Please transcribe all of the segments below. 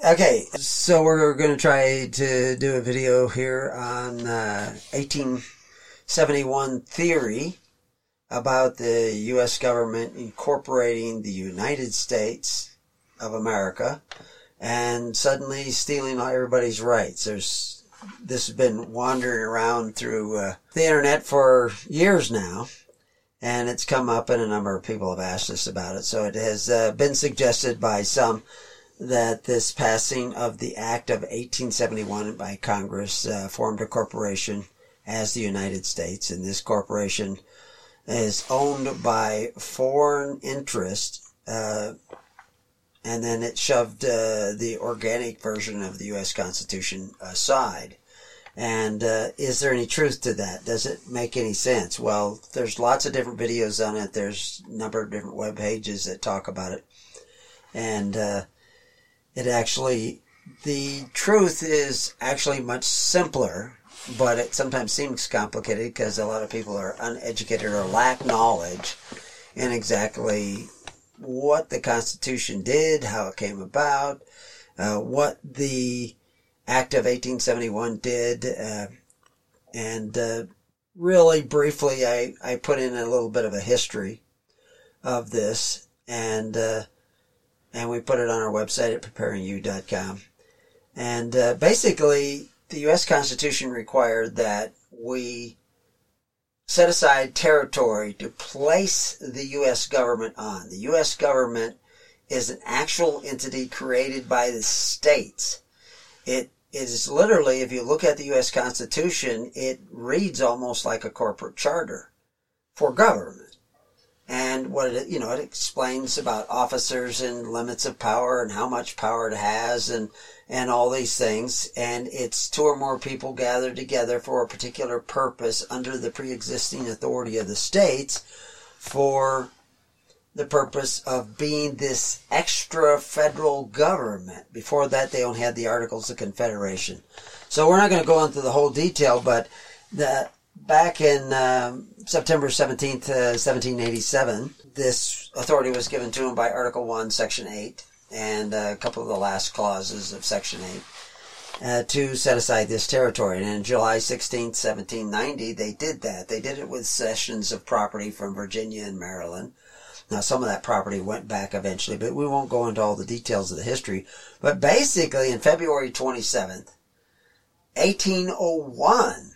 Okay, so we're going to try to do a video here on 1871 theory about the U.S. government incorporating the United States of America and suddenly stealing everybody's rights. This has been wandering around through the internet for years now, and it's come up, and a number of people have asked us about it. So it has been suggested by some that this passing of the Act of 1871 by Congress formed a corporation as the United States, and this corporation is owned by foreign interests, and then it shoved the organic version of the U.S. Constitution aside. And is there any truth to that? Does it make any sense? Well, there's lots of different videos on it. There's a number of different web pages that talk about it. And the truth is actually much simpler, but it sometimes seems complicated because a lot of people are uneducated or lack knowledge in exactly what the Constitution did, how it came about, what the Act of 1871 did, and really briefly I put in a little bit of a history of this, and we put it on our website at preparingyou.com. And basically, the U.S. Constitution required that we set aside territory to place the U.S. government on. The U.S. government is an actual entity created by the states. It is literally, if you look at the U.S. Constitution, it reads almost like a corporate charter for government. And what it explains about officers and limits of power and how much power it has and all these things. And it's two or more people gathered together for a particular purpose under the pre-existing authority of the states for the purpose of being this extra federal government. Before that, they only had the Articles of Confederation. So we're not going to go into the whole detail, but back in September 17th, 1787, this authority was given to him by Article 1, Section 8, and a couple of the last clauses of Section 8 to set aside this territory. And on July 16th, 1790, they did that. They did it with cessions of property from Virginia and Maryland. Now, some of that property went back eventually, but we won't go into all the details of the history. But basically, in February 27th, 1801,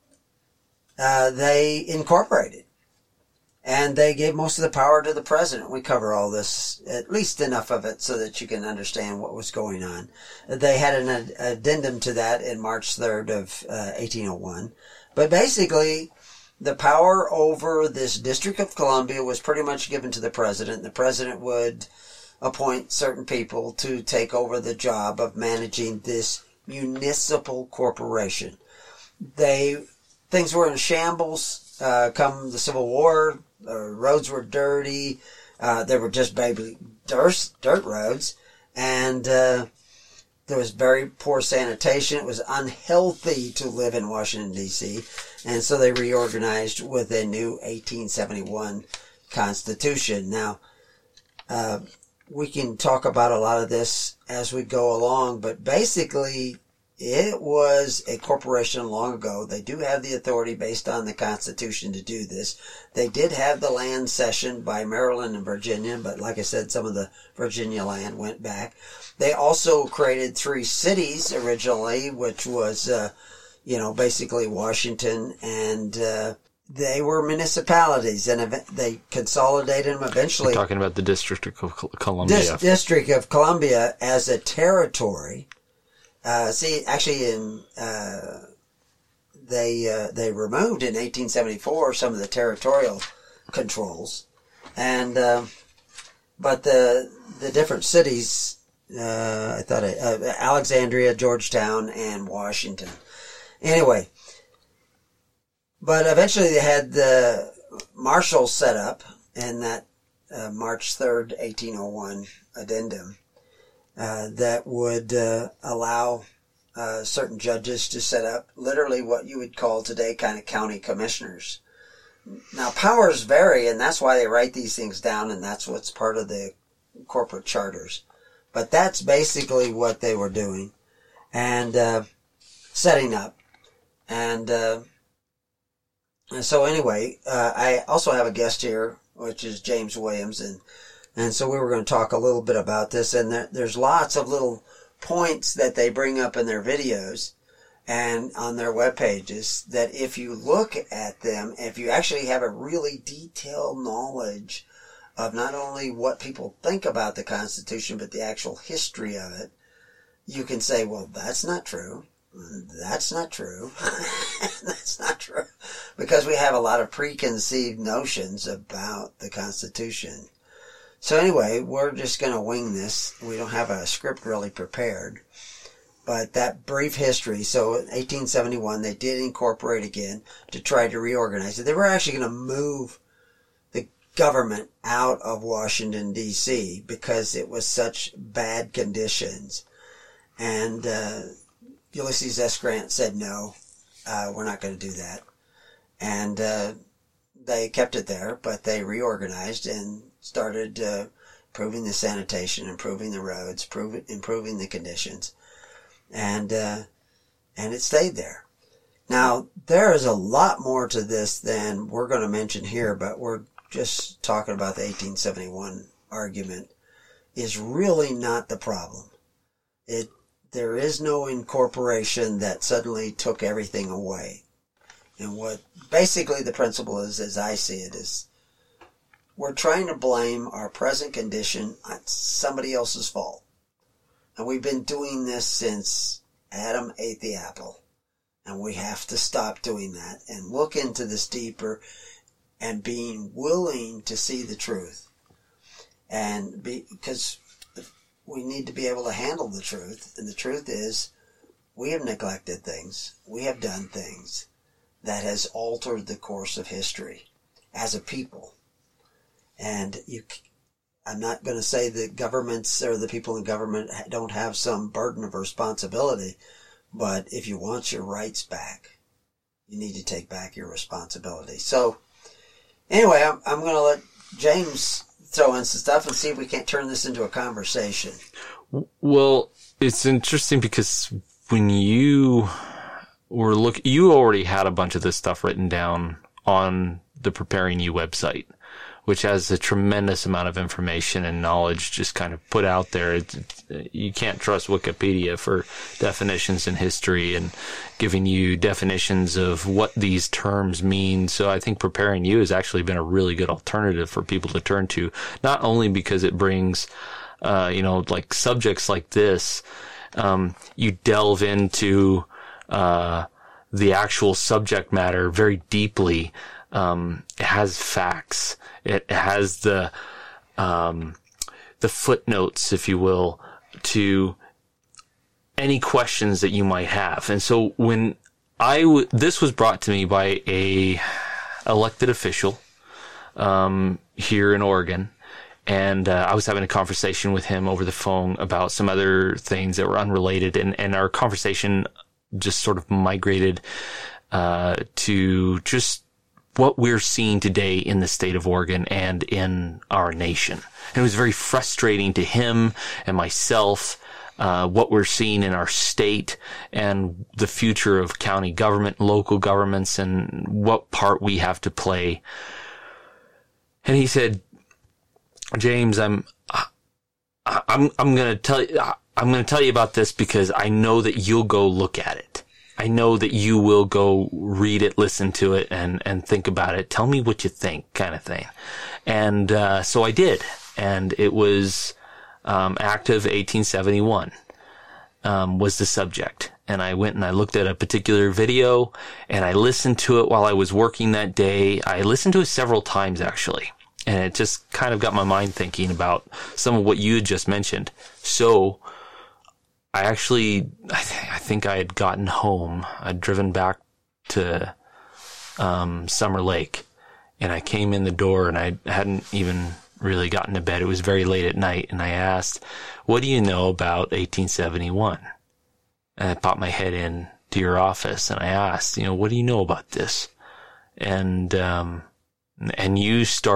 they incorporated, and they gave most of the power to the president. We cover all this, at least enough of it, so that you can understand what was going on. They had an addendum to that in March 3rd of 1801. But basically, the power over this District of Columbia was pretty much given to the president. The president would appoint certain people to take over the job of managing this municipal corporation. Things were in shambles come the Civil War. Roads were dirty. There were just baby dirt roads. And there was very poor sanitation. It was unhealthy to live in Washington, D.C. And so they reorganized with a new 1871 Constitution. Now, we can talk about a lot of this as we go along, but basically, it was a corporation long ago. They do have the authority based on the Constitution to do this. They did have the land cessioned by Maryland and Virginia, but like I said, some of the Virginia land went back. They also created 3 cities originally, which was, basically Washington, and they were municipalities, and they consolidated them eventually. You're talking about the District of Columbia. District of Columbia as a territory. They removed in 1874 some of the territorial controls, and but the different cities, Alexandria, Georgetown, and Washington. Anyway, but eventually they had the marshals set up in that March 3rd, 1801 addendum. That would allow certain judges to set up literally what you would call today kind of county commissioners. Now, powers vary, and that's why they write these things down, and that's what's part of the corporate charters. But that's basically what they were doing and setting up. And so anyway, I also have a guest here, which is James Williams, and so we were going to talk a little bit about this. And there's lots of little points that they bring up in their videos and on their web pages that if you look at them, if you actually have a really detailed knowledge of not only what people think about the Constitution, but the actual history of it, you can say, well, that's not true. That's not true. That's not true. Because we have a lot of preconceived notions about the Constitution. So anyway, we're just going to wing this. We don't have a script really prepared. But that brief history, so in 1871, they did incorporate again to try to reorganize it. They were actually going to move the government out of Washington, D.C. because it was such bad conditions. And Ulysses S. Grant said, no, we're not going to do that. And they kept it there, but they reorganized and started improving the sanitation, improving the roads, improving the conditions. And it stayed there. Now, there is a lot more to this than we're going to mention here, but we're just talking about the 1871 argument is really not the problem. There is no incorporation that suddenly took everything away. And what basically the principle is, as I see it, is we're trying to blame our present condition on somebody else's fault. And we've been doing this since Adam ate the apple. And we have to stop doing that and look into this deeper and being willing to see the truth. And because we need to be able to handle the truth. And the truth is, we have neglected things. We have done things that has altered the course of history as a people. And I'm not going to say that governments or the people in government don't have some burden of responsibility, but if you want your rights back, you need to take back your responsibility. So, anyway, I'm going to let James throw in some stuff and see if we can't turn this into a conversation. Well, it's interesting because when you were you already had a bunch of this stuff written down on the Preparing You website, which has a tremendous amount of information and knowledge just kind of put out there. You can't trust Wikipedia for definitions in history and giving you definitions of what these terms mean. So I think Preparing You has actually been a really good alternative for people to turn to, not only because it brings, like subjects like this, you delve into, the actual subject matter very deeply. It has facts. It has the footnotes, if you will, to any questions that you might have. And so when this was brought to me by a elected official, here in Oregon, and I was having a conversation with him over the phone about some other things that were unrelated, and our conversation just sort of migrated to just what we're seeing today in the state of Oregon and in our nation. And it was very frustrating to him and myself, what we're seeing in our state and the future of county government, local governments, and what part we have to play. And he said, James, I'm going to tell you about this because I know that you'll go look at it. I know that you will go read it, listen to it, and think about it. Tell me what you think, kind of thing. And so I did. And it was Act of 1871 was the subject. And I went and I looked at a particular video, and I listened to it while I was working that day. I listened to it several times, actually. And it just kind of got my mind thinking about some of what you had just mentioned. So I think I had gotten home. I'd driven back to Summer Lake, and I came in the door, and I hadn't even really gotten to bed. It was very late at night, and I asked, what do you know about 1871? And I popped my head in to your office, and I asked, what do you know about this? And you started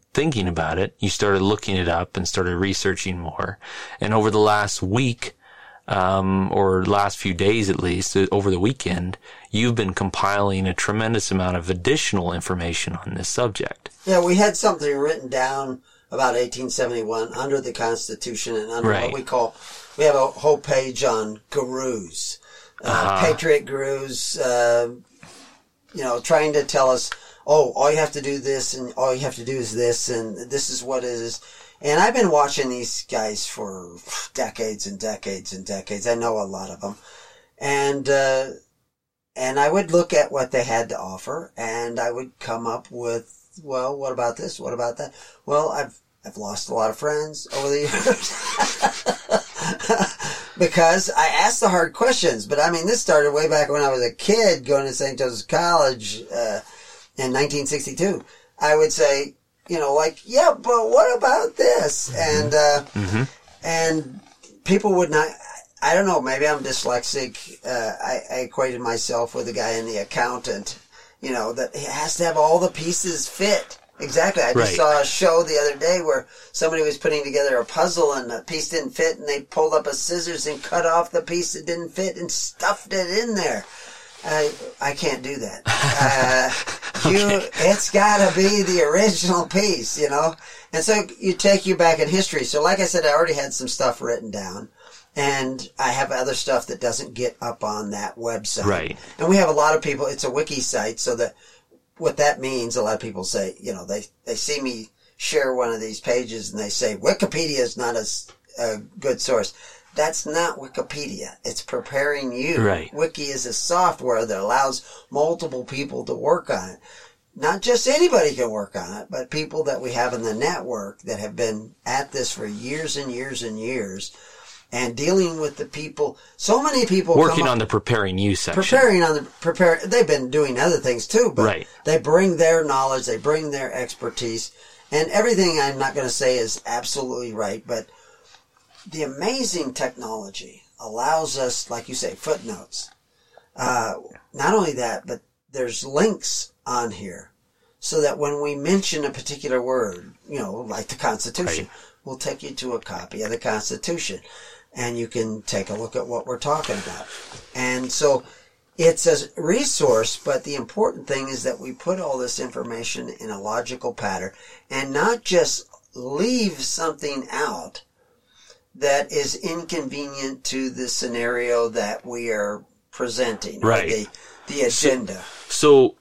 thinking about it. You started looking it up and started researching more. And over the last week, or last few days at least, over the weekend, you've been compiling a tremendous amount of additional information on this subject. Yeah, we had something written down about 1871 under the Constitution and under what we have a whole page on gurus, patriot gurus, trying to tell us, all you have to do this and all you have to do is this and this is what it is. And I've been watching these guys for decades and decades and decades. I know a lot of them. And I would look at what they had to offer and I would come up with, well, what about this? What about that? Well, I've lost a lot of friends over the years because I asked the hard questions. But I mean, this started way back when I was a kid going to St. Joseph's College, in 1962. I would say, yeah, but what about this? And, and people would not, I don't know, maybe I'm dyslexic. I equated myself with a guy in the accountant, that has to have all the pieces fit. Exactly. I just saw a show the other day where somebody was putting together a puzzle and the piece didn't fit and they pulled up a scissors and cut off the piece that didn't fit and stuffed it in there. I can't do that. It's gotta be the original piece, And so you take you back in history. So like I said, I already had some stuff written down. And I have other stuff that doesn't get up on that website. Right. And we have a lot of people, it's a wiki site, so that what that means, a lot of people say, they see me share one of these pages and they say, Wikipedia is not a good source. That's not Wikipedia. It's preparing you. Right. Wiki is a software that allows multiple people to work on it. Not just anybody can work on it, but people that we have in the network that have been at this for years and years and years and dealing with the people. So many people working on the preparing you section. They've been doing other things too, but they bring their knowledge, they bring their expertise, and everything I'm not going to say is absolutely right, but the amazing technology allows us, like you say, footnotes. Not only that, but there's links on here so that when we mention a particular word, like the Constitution, we'll take you to a copy of the Constitution and you can take a look at what we're talking about. And so it's a resource, but the important thing is that we put all this information in a logical pattern and not just leave something out that is inconvenient to the scenario that we are presenting, right? The agenda. So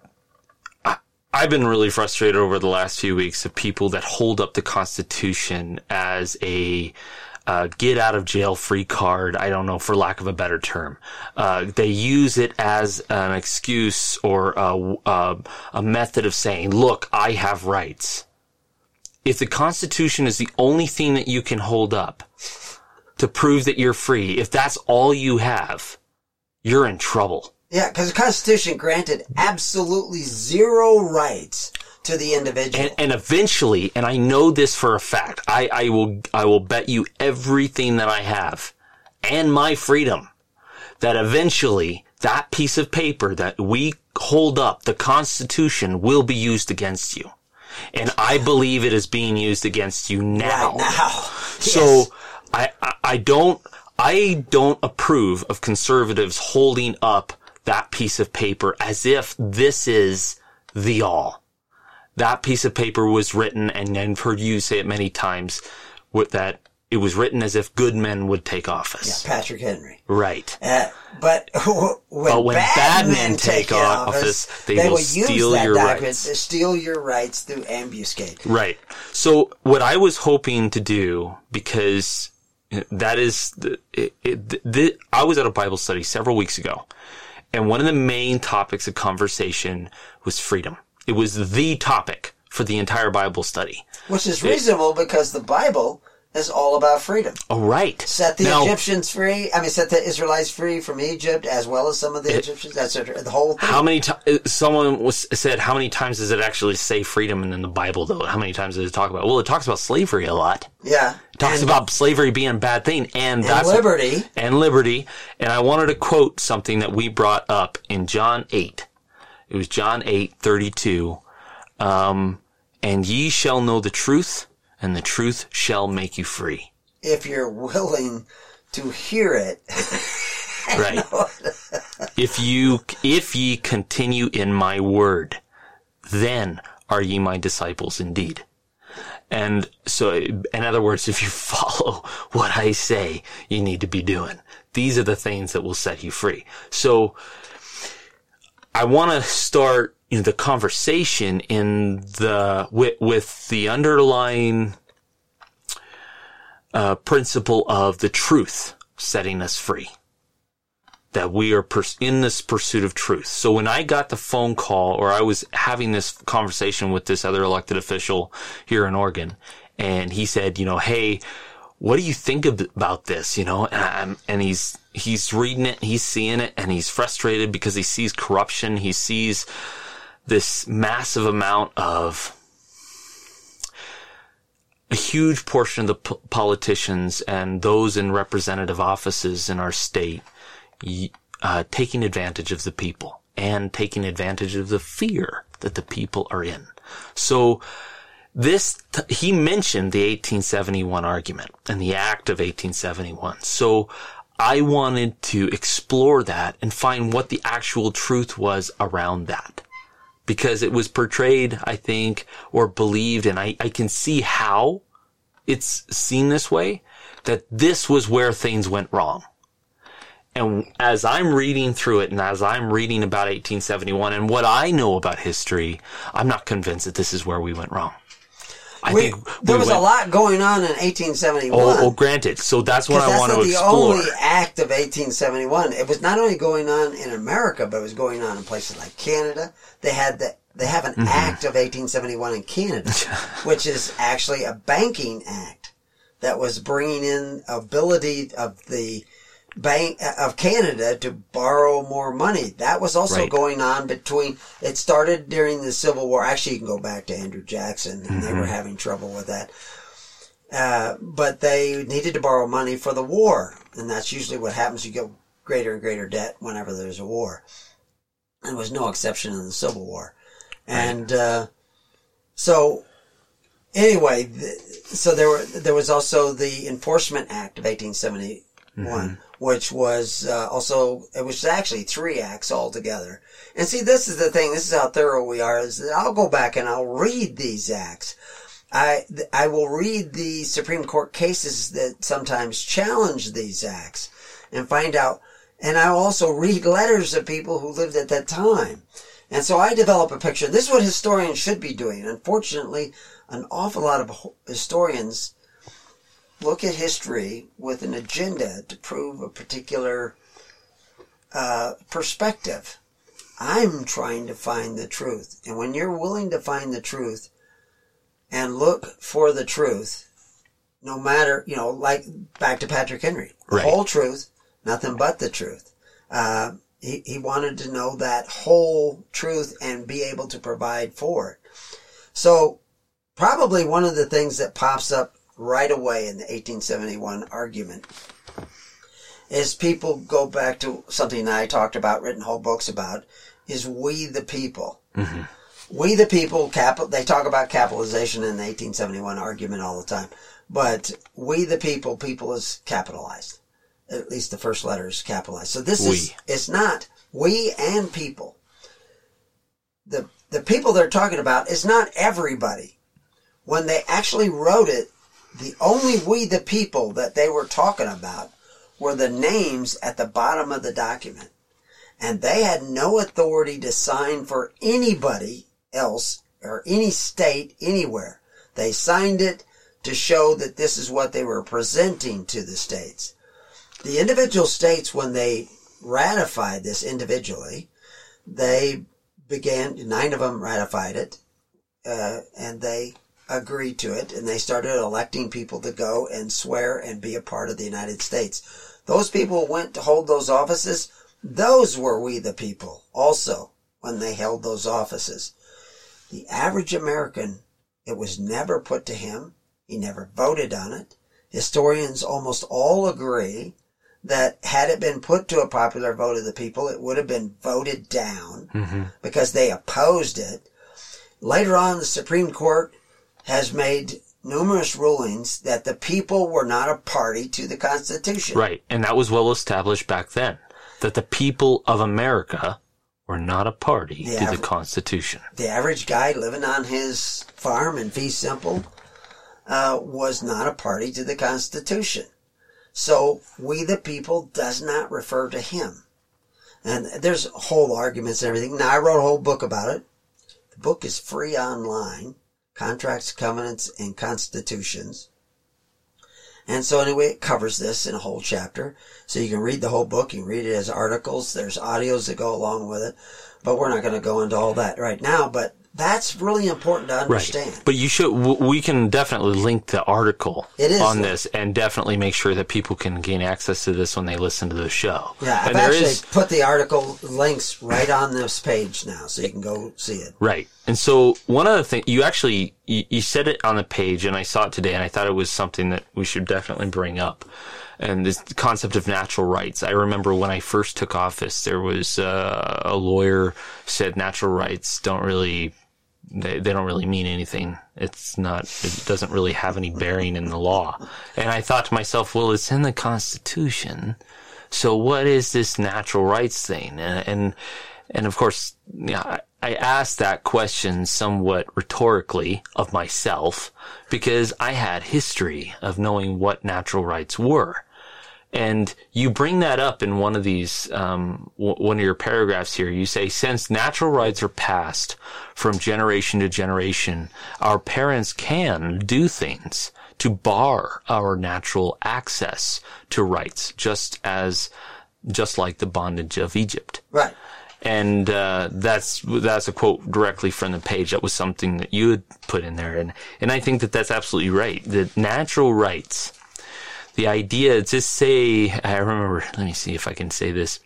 I've been really frustrated over the last few weeks of people that hold up the Constitution as a get out of jail free card. I don't know, for lack of a better term. They use it as an excuse or a method of saying, "Look, I have rights." If the Constitution is the only thing that you can hold up to prove that you're free, if that's all you have, you're in trouble. Yeah, because the Constitution granted absolutely zero rights to the individual. And eventually, and I know this for a fact, I will bet you everything that I have and my freedom that eventually that piece of paper that we hold up, the Constitution, will be used against you. And I believe it is being used against you now. Right now. So I don't approve of conservatives holding up that piece of paper as if this is the all. That piece of paper was written, and I've heard you say it many times, that it was written as if good men would take office. Yeah, Patrick Henry. Right. But when bad men take office, they will steal your rights. They steal your rights through ambuscade. Right. So what I was hoping to do, because that is, I was at a Bible study several weeks ago, and one of the main topics of conversation was freedom. It was the topic for the entire Bible study. Which is reasonable because the Bible is all about freedom. Oh, right. Set the Egyptians free. Set the Israelites free from Egypt, as well as some of the Egyptians. That's the whole thing. How many someone said, how many times does it actually say freedom in the Bible, though? How many times does it talk about? Well, it talks about slavery a lot. Yeah. It talks about slavery being a bad thing, and that's liberty. And liberty. And I wanted to quote something that we brought up in John 8. It was John 8:32. And and ye shall know the truth, and the truth shall make you free. If you're willing to hear it. Right. If ye continue in my word, then are ye my disciples indeed. And so, in other words, if you follow what I say you need to be doing, these are the things that will set you free. So I want to start the conversation with the underlying principle of the truth setting us free. That we are in this pursuit of truth. So when I got the phone call, or I was having this conversation with this other elected official here in Oregon, and he said, hey, what do you think about this? And he's reading it, he's seeing it, and he's frustrated because he sees corruption. He sees this massive amount of a huge portion of the politicians and those in representative offices in our state taking advantage of the people and taking advantage of the fear that the people are in. So he mentioned the 1871 argument and the Act of 1871. So I wanted to explore that and find what the actual truth was around that. Because it was portrayed, I think, or believed, and I can see how it's seen this way, that this was where things went wrong. And as I'm reading through it, and as I'm reading about 1871 and what I know about history, I'm not convinced that this is where we went wrong. There was a lot going on in 1871. Oh, granted. So that's what I want to explore. That's the only act of 1871. It was not only going on in America, but it was going on in places like Canada. They have an act of 1871 in Canada, which is actually a banking act that was bringing in ability of the Bank of Canada to borrow more money. That was also going on it started during the Civil War. Actually, you can go back to Andrew Jackson, and they were having trouble with that. But they needed to borrow money for the war, and that's usually what happens. You get greater and greater debt whenever there's a war. And there was no exception in the Civil War. And so anyway, so there was also the Enforcement Act of 1871. Which was it was actually 3 acts altogether. And see, this is the thing, this is how thorough we are, is that I'll go back and I'll read these acts. I will read the Supreme Court cases that sometimes challenge these acts and find out, and I'll also read letters of people who lived at that time. And so I develop a picture. This is what historians should be doing. Unfortunately, an awful lot of historians look at history with an agenda to prove a particular perspective. I'm trying to find the truth. And when you're willing to find the truth and look for the truth, no matter, like back to Patrick Henry, the whole truth, nothing but the truth. He wanted to know that whole truth and be able to provide for it. So probably one of the things that pops up right away in the 1871 argument is people go back to something that I talked about, written whole books about, is we the people. Mm-hmm. We the people, they talk about capitalization in the 1871 argument all the time. But we the people is capitalized. At least the first letter is capitalized. So it's not we and people. The people they're talking about is not everybody. When they actually wrote it, the only we the people that they were talking about were the names at the bottom of the document. And they had no authority to sign for anybody else or any state anywhere. They signed it to show that this is what they were presenting to the states. The individual states, when they ratified this individually, they began, 9 of them ratified it, and they agreed to it, and they started electing people to go and swear and be a part of the United States. Those people went to hold those offices. Those were we the people also when they held those offices. The average American, it was never put to him. He never voted on it. Historians almost all agree that had it been put to a popular vote of the people, it would have been voted down because they opposed it. Later on, the Supreme Court has made numerous rulings that the people were not a party to the Constitution. Right. And that was well established back then, that the people of America were not a party to the Constitution. The average guy living on his farm in fee simple was not a party to the Constitution. So, we the people does not refer to him. And there's whole arguments and everything. Now, I wrote a whole book about it. The book is free online. Contracts, Covenants, and Constitutions. And so anyway, it covers this in a whole chapter. So you can read the whole book. You can read it as articles. There's audios that go along with it. But we're not going to go into all that right now. But that's really important to understand. Right. But you should. We can definitely link the article on this, and definitely make sure that people can gain access to this when they listen to the show. Yeah, I've actually put the article links right on this page now, so you can go see it. Right. And so one other thing, you said it on the page, and I saw it today, and I thought it was something that we should definitely bring up. And this concept of natural rights. I remember when I first took office, there was a lawyer said natural rights don't really. They don't really mean anything. It doesn't really have any bearing in the law. And I thought to myself, well, it's in the Constitution. So what is this natural rights thing? And of course, I asked that question somewhat rhetorically of myself because I had history of knowing what natural rights were. And you bring that up in one of these, one of your paragraphs here. You say, since natural rights are passed from generation to generation, our parents can do things to bar our natural access to rights, just like the bondage of Egypt. Right. And that's a quote directly from the page. That was something that you had put in there, and I think that that's absolutely right. The natural rights. The idea, just say, I remember, let me see if I can say this.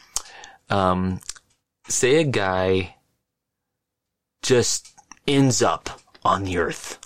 Say a guy just ends up on the earth.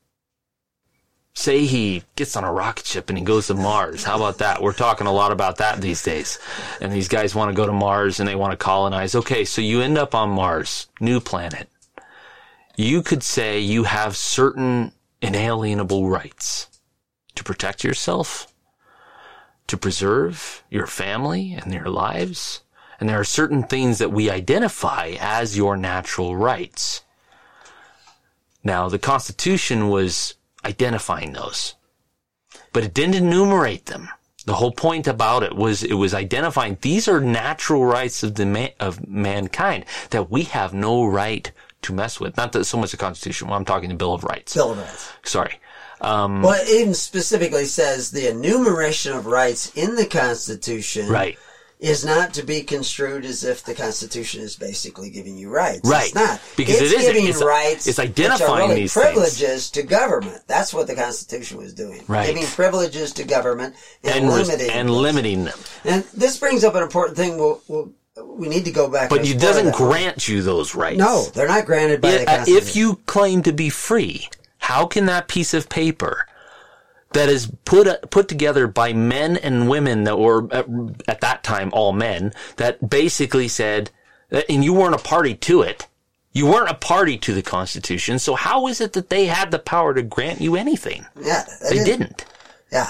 Say he gets on a rocket ship and he goes to Mars. How about that? We're talking a lot about that these days. And these guys want to go to Mars and they want to colonize. Okay, so you end up on Mars, new planet. You could say you have certain inalienable rights. To protect yourself, to preserve your family and their lives. And there are certain things that we identify as your natural rights. Now, the Constitution was identifying those, but it didn't enumerate them. The whole point about it was identifying these are natural rights of of mankind that we have no right to mess with. Not that so much the Constitution. Well, I'm talking the Bill of Rights. Bill of Rights. Sorry. Well, it even specifically says the enumeration of rights in the Constitution is not to be construed as if the Constitution is basically giving you rights. Right. It's not. Because it's giving rights. It's identifying which are really these privileges things to government. That's what the Constitution was doing. Right. Giving privileges to government and limiting them. And this brings up an important thing. We need to go back. But it doesn't grant you those rights. No, they're not granted by the Constitution. If you claim to be free, how can that piece of paper that is put together by men and women that were at that time all men that basically said, and you weren't a party to it. You weren't a party to the Constitution. So how is it that they had the power to grant you anything? Yeah, they didn't. Yeah.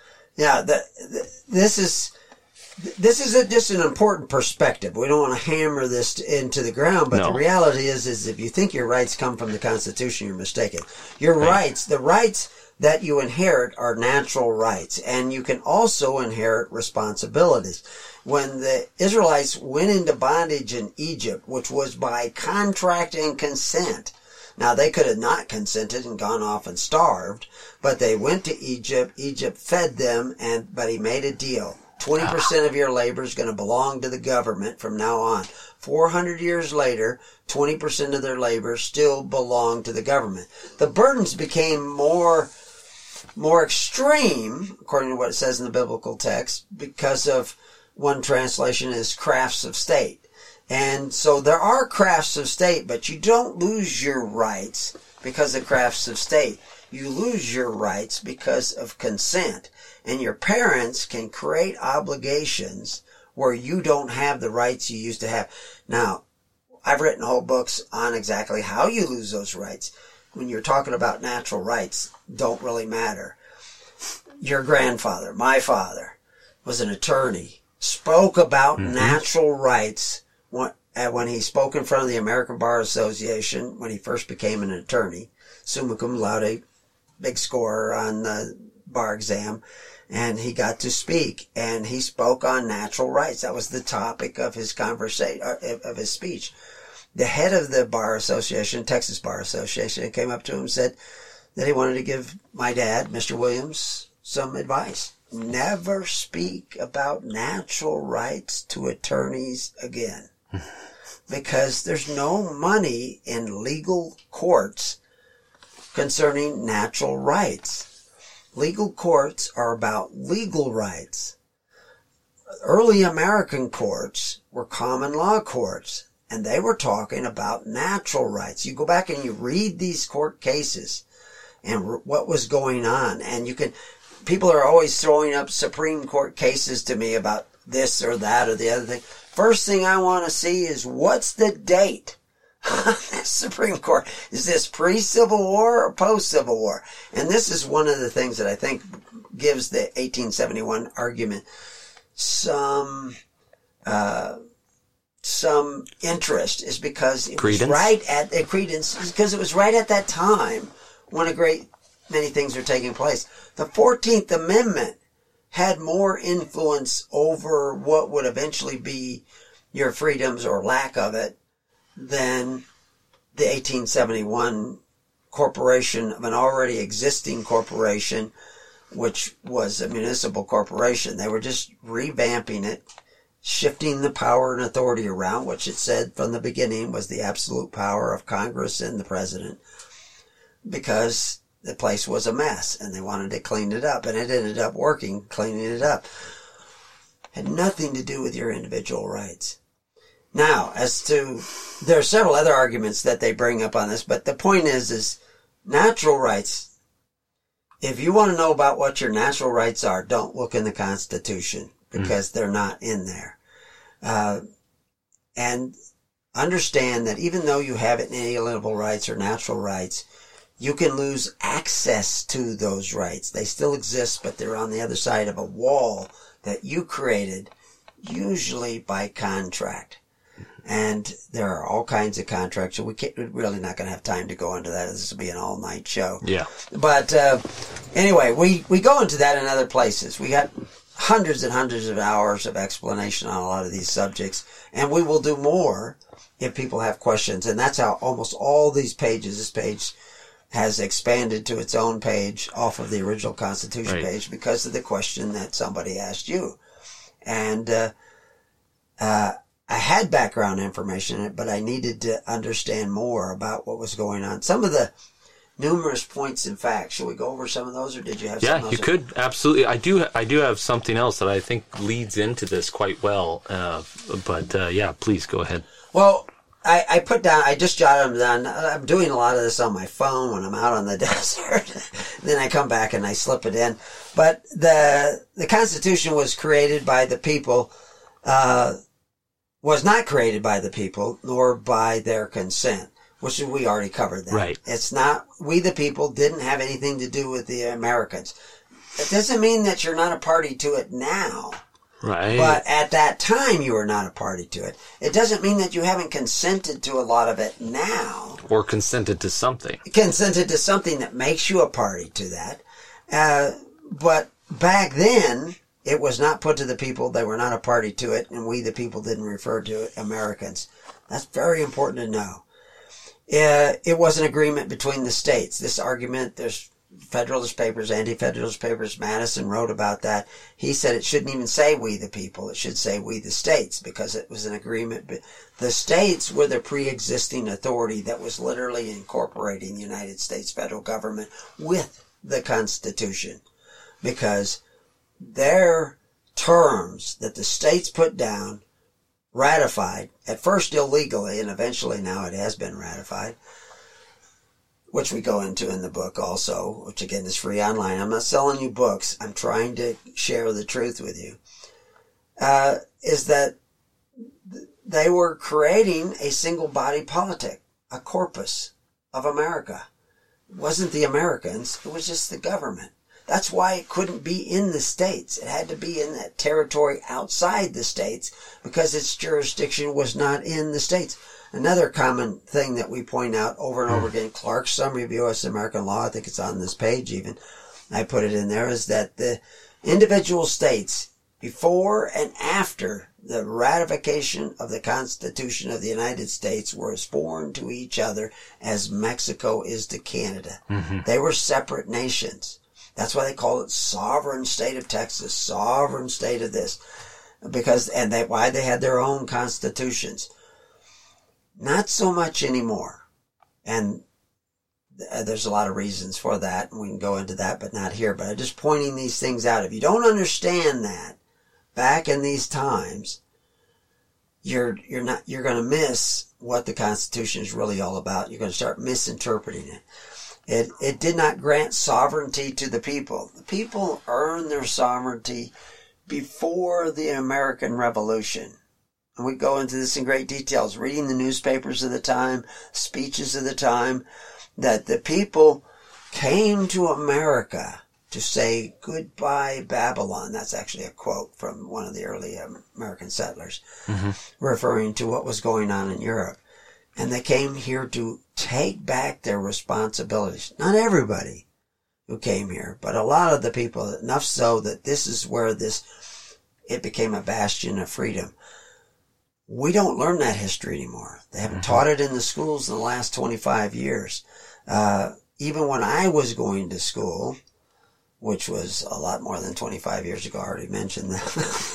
This is just an important perspective. We don't want to hammer this into the ground, but the reality is if you think your rights come from the Constitution, you're mistaken. Your rights, the rights that you inherit are natural rights, and you can also inherit responsibilities. When the Israelites went into bondage in Egypt, which was by contract and consent, now they could have not consented and gone off and starved, but they went to Egypt, Egypt fed them, but he made a deal. 20% of your labor is going to belong to the government from now on. 400 years later, 20% of their labor still belong to the government. The burdens became more extreme, according to what it says in the biblical text, because of one translation is crafts of state. And so there are crafts of state, but you don't lose your rights because of crafts of state. You lose your rights because of consent. And your parents can create obligations where you don't have the rights you used to have. Now, I've written whole books on exactly how you lose those rights. When you're talking about natural rights, don't really matter. Your grandfather, my father, was an attorney, spoke about natural rights when he spoke in front of the American Bar Association when he first became an attorney, summa cum laude, big score on the bar exam, and he got to speak, and he spoke on natural rights. That was the topic of his conversation, of his speech. The head of the Bar Association, Texas Bar Association, came up to him and said that he wanted to give my dad, Mr. Williams, some advice. Never speak about natural rights to attorneys again. Because there's no money in legal courts concerning natural rights. Legal courts are about legal rights. Early American courts were common law courts, and they were talking about natural rights. You go back and you read these court cases and what was going on, and people are always throwing up Supreme Court cases to me about this or that or the other thing. First thing I want to see is what's the date on the Supreme Court? Is this pre-Civil War or post-Civil War? And this is one of the things that I think gives the 1871 argument some interest, is because it was right at credence, because it was right at that time when a great many things are taking place. The 14th Amendment had more influence over what would eventually be your freedoms or lack of it than the 1871 corporation of an already existing corporation, which was a municipal corporation. They were just revamping it, shifting the power and authority around, which it said from the beginning was the absolute power of Congress and the president, because the place was a mess and they wanted to clean it up, and it ended up working, cleaning it up. Had nothing to do with your individual rights. Now, there are several other arguments that they bring up on this, but the point is natural rights. If you want to know about what your natural rights are, don't look in the Constitution, because they're not in there. And understand that even though you have inalienable rights or natural rights, you can lose access to those rights. They still exist, but they're on the other side of a wall that you created, usually by contract. And there are all kinds of contracts. So we're really not going to have time to go into that. This will be an all-night show. Yeah. But anyway, we go into that in other places. We got hundreds and hundreds of hours of explanation on a lot of these subjects, and we will do more if people have questions. And that's how almost all these pages, this page has expanded to its own page off of the original Constitution page because of the question that somebody asked you. And I had background information in it, but I needed to understand more about what was going on. Some of the numerous points and facts. Shall we go over some of those, or did you have something else? Yeah, you could. Absolutely. I do have something else that I think leads into this quite well. But yeah, please go ahead. Well, I just jotted them down. I'm doing a lot of this on my phone when I'm out on the desert. Then I come back and I slip it in. But the Constitution was created by the people, was not created by the people, nor by their consent, which we already covered that. Right. It's not, we the people didn't have anything to do with the Americans. It doesn't mean that you're not a party to it now. Right. But at that time, you were not a party to it. It doesn't mean that you haven't consented to a lot of it now. Or consented to something. Consented to something that makes you a party to that. But back then, it was not put to the people. They were not a party to it. And we, the people, didn't refer to it Americans. That's very important to know. It was an agreement between the states. This argument, there's Federalist Papers, Anti-Federalist Papers. Madison wrote about that. He said it shouldn't even say we the people. It should say we the states, because it was an agreement. The states were the pre-existing authority that was literally incorporating the United States federal government with the Constitution, because their terms that the states put down, ratified, at first illegally, and eventually now it has been ratified, which we go into in the book also, which again is free online. I'm not selling you books. I'm trying to share the truth with you. Is that they were creating a single body politic, a corpus of America. It wasn't the Americans, it was just the government. That's why it couldn't be in the states. It had to be in that territory outside the states because its jurisdiction was not in the states. Another common thing that we point out over and over again, Clark's Summary of U.S. American Law, I think it's on this page even, I put it in there, is that the individual states, before and after the ratification of the Constitution of the United States, were as foreign to each other as Mexico is to Canada. Mm-hmm. They were separate nations. That's why they call it sovereign state of Texas, sovereign state of this, why they had their own constitutions. Not so much anymore. And there's a lot of reasons for that, and we can go into that, but not here. But I'm just pointing these things out. If you don't understand that, back in these times, you're going to miss what the Constitution is really all about. You're going to start misinterpreting it. It did not grant sovereignty to the people. The people earned their sovereignty before the American Revolution. And we go into this in great details, reading the newspapers of the time, speeches of the time, that the people came to America to say goodbye Babylon. That's actually a quote from one of the early American settlers, referring to what was going on in Europe. And they came here to take back their responsibilities. Not everybody who came here, but a lot of the people, enough so that this is where it became a bastion of freedom. We don't learn that history anymore. They haven't taught it in the schools in the last 25 years. Even when I was going to school, which was a lot more than 25 years ago, I already mentioned that,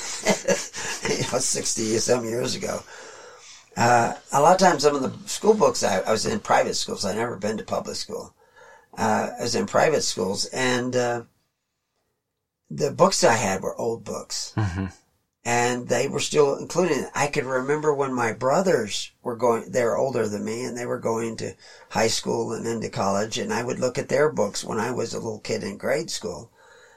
60 some years ago. A lot of times some of the school books, I was in private schools. I'd never been to public school. I was in private schools, and the books I had were old books. Mm-hmm. And they were still included. I could remember when my brothers were they were older than me, and they were going to high school and into college, and I would look at their books when I was a little kid in grade school.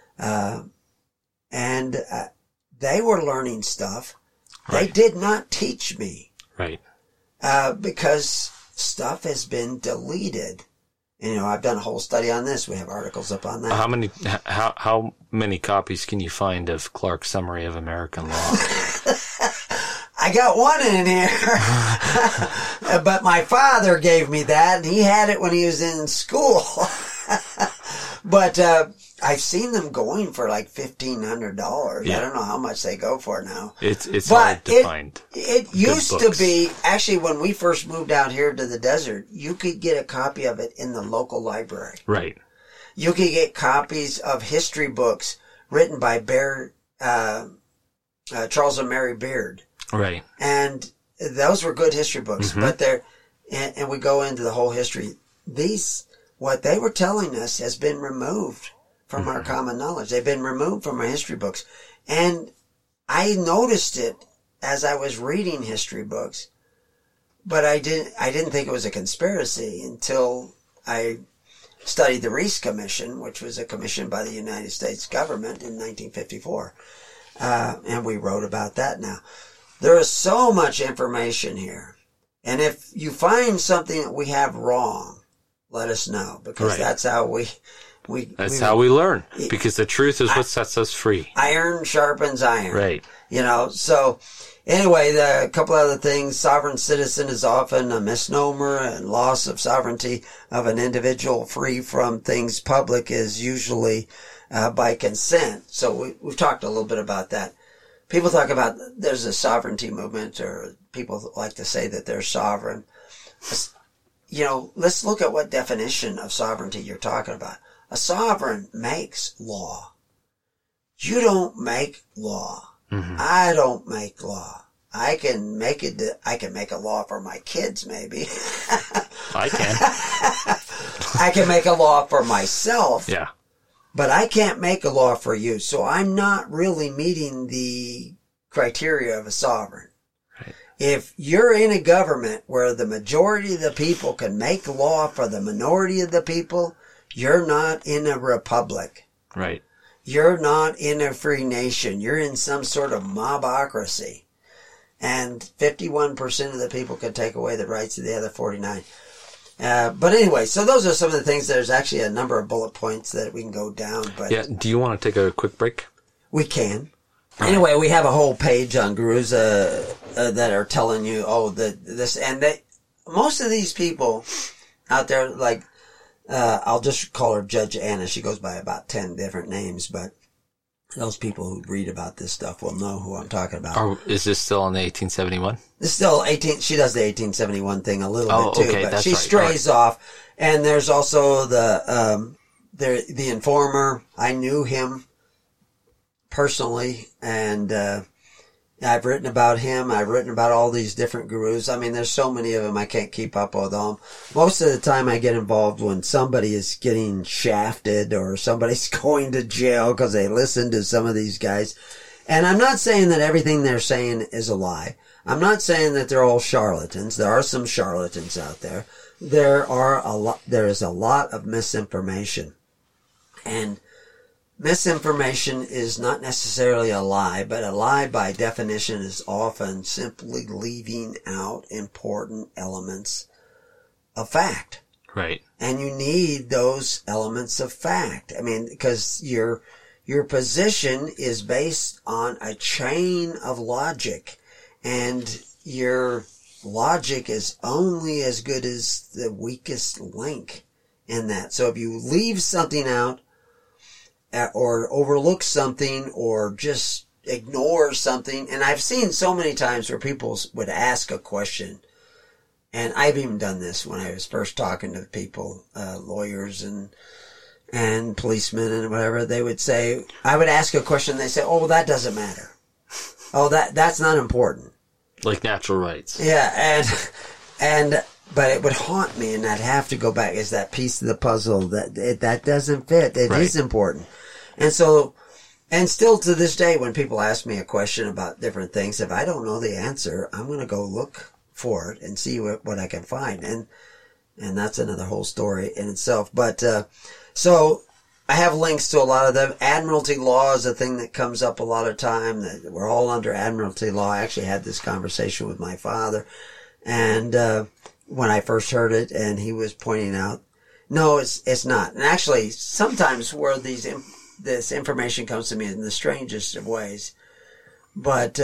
And they were learning stuff. Right. They did not teach me. Right. Because stuff has been deleted. And, I've done a whole study on this. We have articles up on that. How many copies can you find of Clark's Summary of American Law? I got one in here. But my father gave me that, and he had it when he was in school. But I've seen them going for like $1,500. Yeah. I don't know how much they go for now. It's hard to find. It used to be, actually, when we first moved out here to the desert, you could get a copy of it in the local library. Right. You could get copies of history books written by Charles and Mary Beard. Right. And those were good history books, but and we go into the whole history. What they were telling us has been removed from our common knowledge. They've been removed from our history books. And I noticed it as I was reading history books, but I didn't think it was a conspiracy until I studied the Reese Commission, which was a commission by the United States government in 1954. And we wrote about that now. There is so much information here. And if you find something that we have wrong, let us know, because that's how we learn, because the truth is what sets us free. Iron sharpens iron. Right. So anyway, a couple other things. Sovereign citizen is often a misnomer, and loss of sovereignty of an individual free from things public is usually by consent. So we've talked a little bit about that. People talk about there's a sovereignty movement, or people like to say that they're sovereign. Let's look at what definition of sovereignty you're talking about. A sovereign makes law. You don't make law. Mm-hmm. I don't make law. I can make a law for my kids, maybe. I can. I can make a law for myself. Yeah. But I can't make a law for you. So I'm not really meeting the criteria of a sovereign. Right. If you're in a government where the majority of the people can make law for the minority of the people, you're not in a republic. Right. You're not in a free nation. You're in some sort of mobocracy. and 51% of the people can take away the rights of the other 49. But anyway, so those are some of the things. There's actually a number of bullet points that we can go down. But Yeah. Do you want to take a quick break? we can. Anyway, we have a whole page on gurus that are telling you, this, and most of these people out there, like, I'll just call her Judge Anna. She goes by about 10 different names, but those people who read about this stuff will know who I'm talking about. Or is this still in the 1871? This is still she does the 1871 thing a little bit too, okay, but that's she right. strays off. And there's also the Informer. I knew him personally, and I've written about him. I've written about all these different gurus. I mean, there's so many of them, I can't keep up with them. Most of the time I get involved when somebody is getting shafted or somebody's going to jail because they listen to some of these guys. And I'm not saying that everything they're saying is a lie. I'm not saying that they're all charlatans. There are some charlatans out there. There is a lot of misinformation. And misinformation is not necessarily a lie, but a lie by definition is often simply leaving out important elements of fact. Right. And you need those elements of fact. I mean, because your position is based on a chain of logic, and your logic is only as good as the weakest link in that. So if you leave something out, or overlook something, or just ignore something. And I've seen so many times where people would ask a question, and I've even done this when I was first talking to people, lawyers and policemen and whatever. They would say, I would ask a question, they say, oh, well, that doesn't matter. Oh, that's not important. Like natural rights. Yeah, but it would haunt me, and I'd have to go back. Is that piece of the puzzle that doesn't fit? It is important. And so, and still to this day, when people ask me a question about different things, if I don't know the answer, I'm going to go look for it and see what I can find. And that's another whole story in itself. But, so I have links to a lot of them. Admiralty law is a thing that comes up a lot of time. That we're all under Admiralty law. I actually had this conversation with my father, and when I first heard it, and he was pointing out, no, it's not. And actually, sometimes where this information comes to me in the strangest of ways, but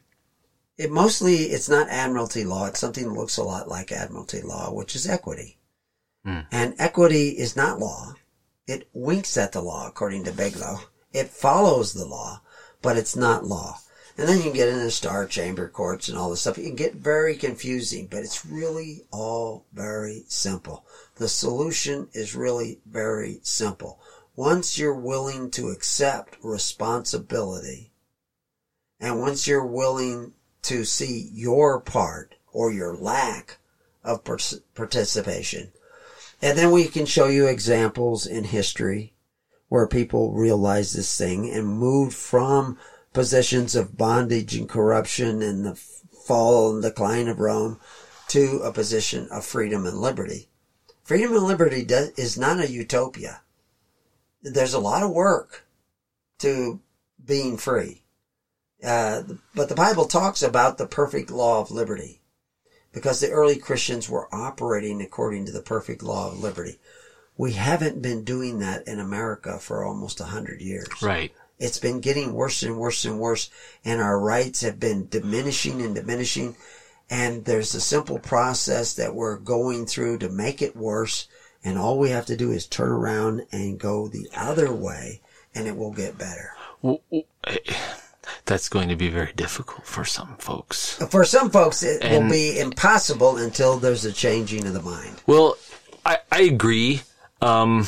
it's not Admiralty law. It's something that looks a lot like Admiralty law, which is equity. And equity is not law. It winks at the law, according to Bigelow. It follows the law, but it's not law. And then you can get into Star Chamber courts and all this stuff. It can get very confusing, but it's really all very simple. The solution is really very simple. Once you're willing to accept responsibility, and once you're willing to see your part or your lack of participation, and then we can show you examples in history where people realized this thing and moved from positions of bondage and corruption and the fall and decline of Rome to a position of freedom and liberty. Freedom and liberty is not a utopia. There's a lot of work to being free. But the Bible talks about the perfect law of liberty, because the early Christians were operating according to the perfect law of liberty. We haven't been doing that in America for almost 100 years. Right. It's been getting worse and worse and worse, and our rights have been diminishing and diminishing, and there's a simple process that we're going through to make it worse, and all we have to do is turn around and go the other way, and it will get better. Well, that's going to be very difficult for some folks. For some folks, it will be impossible until there's a changing of the mind. Well, I agree, and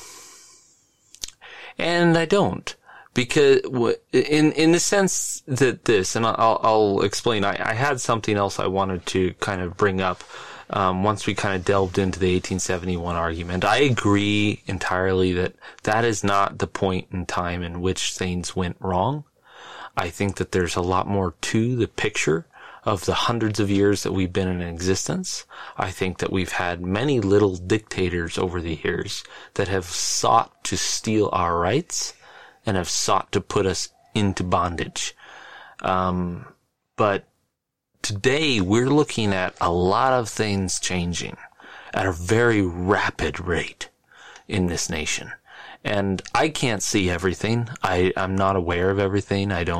I don't. Because in the sense that this, and I'll explain, I had something else I wanted to kind of bring up once we kind of delved into the 1871 argument. I agree entirely that is not the point in time in which things went wrong. I think that there's a lot more to the picture of the hundreds of years that we've been in existence. I think that we've had many little dictators over the years that have sought to steal our rights and have sought to put us into bondage. But today we're looking at a lot of things changing at a very rapid rate in this nation. And I can't see everything. I'm not aware of everything. I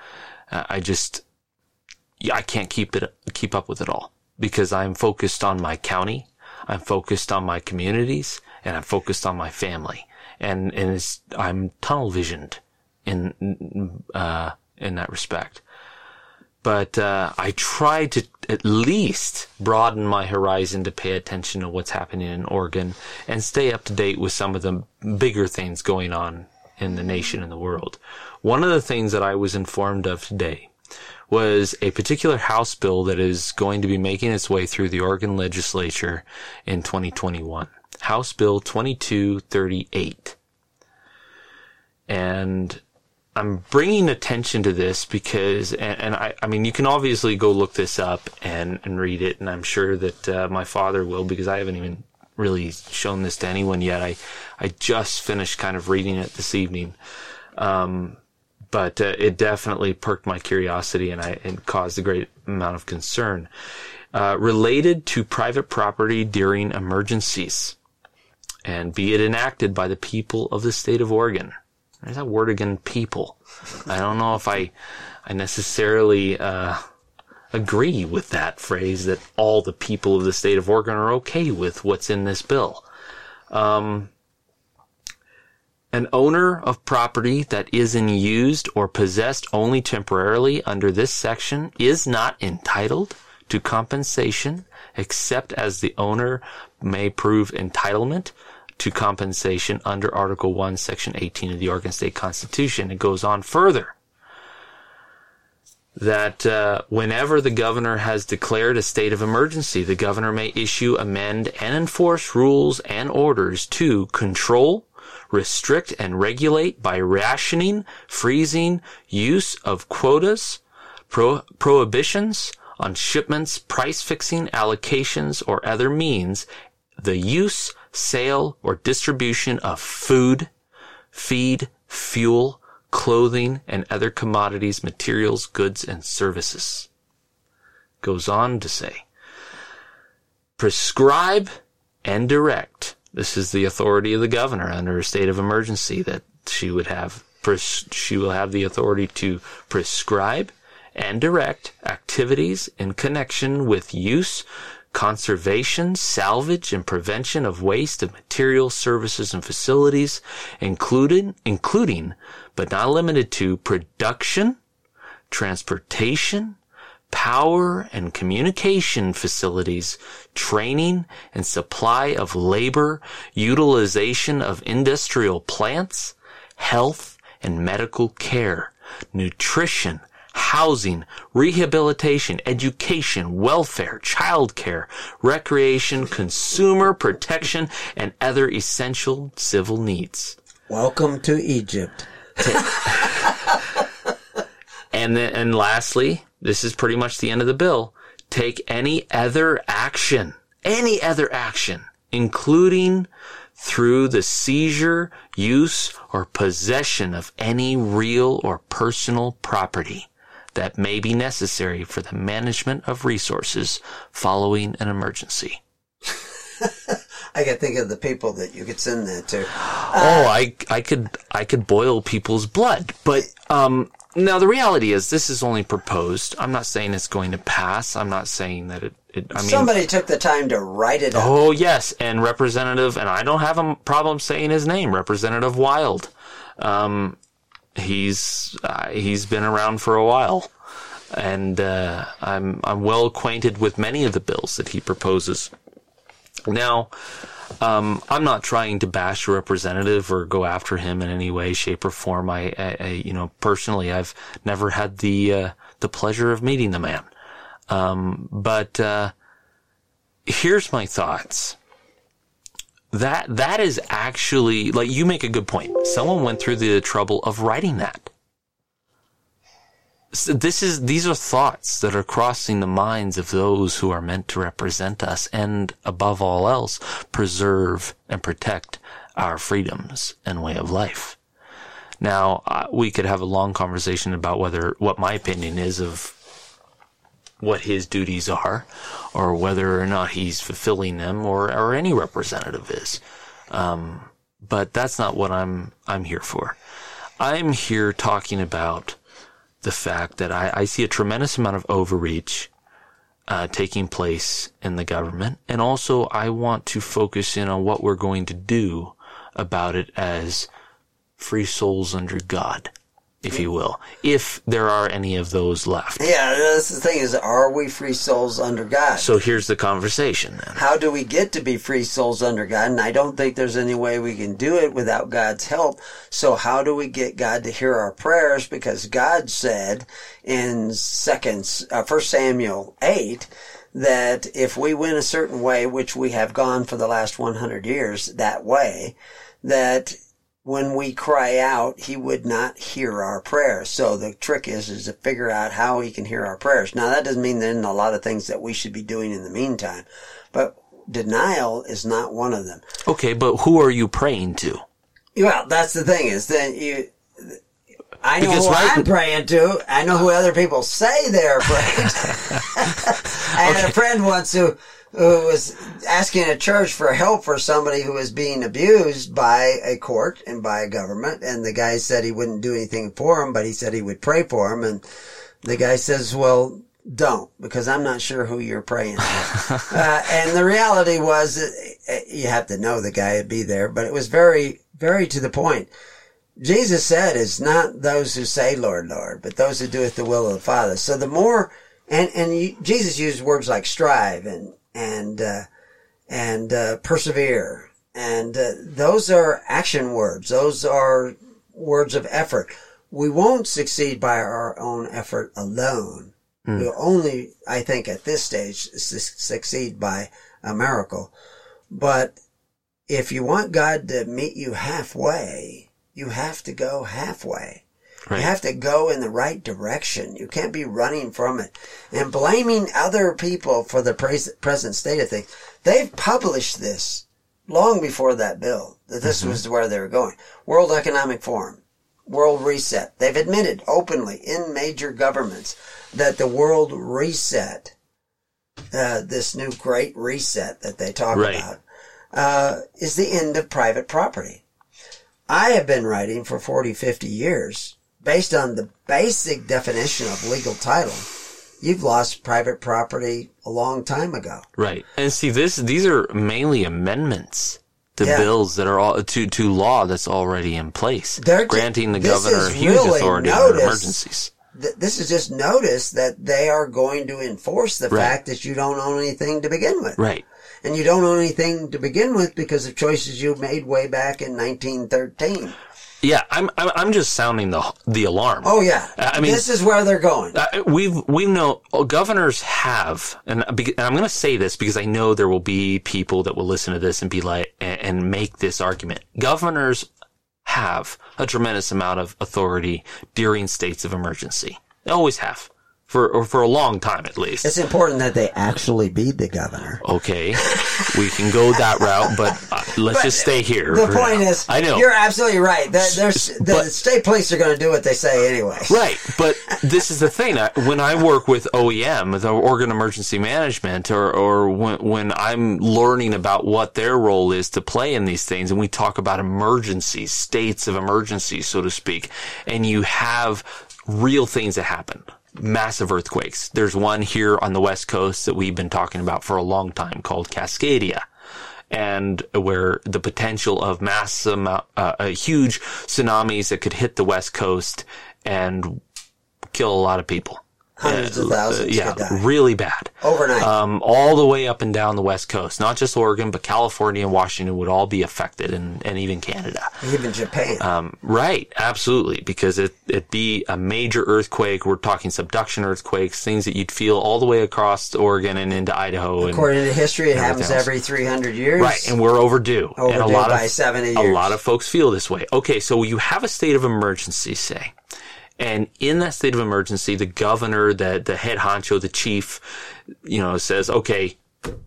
can't keep up with it all because I'm focused on my county. I'm focused on my communities, and I'm focused on my family. And I'm tunnel visioned in that respect. But I try to at least broaden my horizon to pay attention to what's happening in Oregon and stay up to date with some of the bigger things going on in the nation and the world. One of the things that I was informed of today was a particular House bill that is going to be making its way through the Oregon legislature in 2021. House Bill 2238. And I'm bringing attention to this because, and I mean, you can obviously go look this up and read it, and I'm sure that my father will, because I haven't even really shown this to anyone yet. I just finished kind of reading it this evening. But it definitely perked my curiosity and caused a great amount of concern. Related to private property during emergencies, and be it enacted by the people of the state of Oregon. There's that word again, people. I don't know if I necessarily agree with that phrase that all the people of the state of Oregon are okay with what's in this bill. An owner of property that is in used or possessed only temporarily under this section is not entitled to compensation except as the owner may prove entitlement to compensation under Article 1, Section 18 of the Oregon State Constitution. It goes on further that whenever the governor has declared a state of emergency, the governor may issue, amend, and enforce rules and orders to control, restrict, and regulate by rationing, freezing, use of quotas, prohibitions on shipments, price fixing, allocations, or other means, the use, sale, or distribution of food, feed, fuel, clothing, and other commodities, materials, goods, and services. Goes on to say, prescribe and direct. This is the authority of the governor under a state of emergency that she would have. She will have the authority to prescribe and direct activities in connection with use, conservation, salvage, and prevention of waste of materials, services, and facilities, including, but not limited to, production, transportation, power and communication facilities, training and supply of labor, utilization of industrial plants, health and medical care, nutrition, housing, rehabilitation, education, welfare, childcare, recreation, consumer protection, and other essential civil needs. Welcome to Egypt. And lastly, this is pretty much the end of the bill. Take any other action, including through the seizure, use, or possession of any real or personal property that may be necessary for the management of resources following an emergency. I could think of the people that you could send that to. I could boil people's blood, but now the reality is this is only proposed. I'm not saying it's going to pass. I'm not saying that somebody took the time to write it up. Oh yes, and Representative, and I don't have a problem saying his name, Representative Wild. He's been around for a while, and I'm well acquainted with many of the bills that he proposes. Now, I'm not trying to bash a representative or go after him in any way, shape, or form. I personally, I've never had the pleasure of meeting the man. But here's my thoughts. That is actually, like, you make a good point. Someone went through the trouble of writing that. So these are thoughts that are crossing the minds of those who are meant to represent us and, above all else, preserve and protect our freedoms and way of life. Now, we could have a long conversation about what my opinion is of what his duties are, or whether or not he's fulfilling them, or any representative is. But that's not what I'm here for. I'm here talking about the fact that I see a tremendous amount of overreach taking place in the government, and also I want to focus in on what we're going to do about it as free souls under God, if you will, if there are any of those left. Yeah, that's the thing is, are we free souls under God? So here's the conversation then. How do we get to be free souls under God? And I don't think there's any way we can do it without God's help. So how do we get God to hear our prayers? Because God said in 1 Samuel 8 that if we went a certain way, which we have gone for the last 100 years that way, that when we cry out, he would not hear our prayers. So the trick is to figure out how he can hear our prayers. Now, that doesn't mean there isn't a lot of things that we should be doing in the meantime, but denial is not one of them. Okay, but who are you praying to? Well, that's the thing is that I know who I'm praying to. I know who other people say they're praying to. I had a friend once who was asking a church for help for somebody who was being abused by a court and by a government. And the guy said he wouldn't do anything for him, but he said he would pray for him. And the guy says, well, don't, because I'm not sure who you're praying to. And the reality was, you have to know the guy would be there, but it was very, very to the point. Jesus said, it's not those who say, Lord, Lord, but those who doeth the will of the Father. So the more, Jesus used words like strive and persevere. And those are action words. Those are words of effort. We won't succeed by our own effort alone. We'll only, I think, at this stage, succeed by a miracle. But if you want God to meet you halfway, you have to go halfway. Right. You have to go in the right direction. You can't be running from it and blaming other people for the present state of things. They've published this long before that bill, that this was where they were going. World Economic Forum, World Reset. They've admitted openly in major governments that the World Reset, this new Great Reset that they talk about, is the end of private property. I have been writing for 40, 50 years based on the basic definition of legal title. You've lost private property a long time ago. Right. And see, these are mainly amendments to bills that are all to law that's already in place, granting the governor huge authority over emergencies. This is just notice that they are going to enforce the fact that you don't own anything to begin with. Right. And you don't own anything to begin with because of choices you made way back in 1913. Yeah, I'm just sounding the alarm. Oh yeah, I mean, this is where they're going. We know governors have, and I'm going to say this because I know there will be people that will listen to this and be like and make this argument. Governors have a tremendous amount of authority during states of emergency. They always have. For a long time, at least. It's important that they actually be the governor. Okay. We can go that route, but let's just stay here. The point is, I know. You're absolutely right. The state police are going to do what they say anyway. Right. But this is the thing. When I work with OEM, the Oregon Emergency Management, or when I'm learning about what their role is to play in these things, and we talk about emergencies, states of emergency, so to speak, and you have real things that happen. Massive earthquakes. There's one here on the West Coast that we've been talking about for a long time called Cascadia, and where the potential of huge tsunamis that could hit the West Coast and kill a lot of people. Hundreds of thousands could die. Really bad. Overnight. All the way up and down the West Coast. Not just Oregon, but California and Washington would all be affected, and even Canada. Even Japan. Right, absolutely. Because it'd be a major earthquake. We're talking subduction earthquakes, things that you'd feel all the way across Oregon and into Idaho. According to history, it happens every 300 years. Right, and we're overdue. Overdue by 70 years. A lot of folks feel this way. Okay, so you have a state of emergency, say. And in that state of emergency, the governor, the head honcho, the chief, says, okay,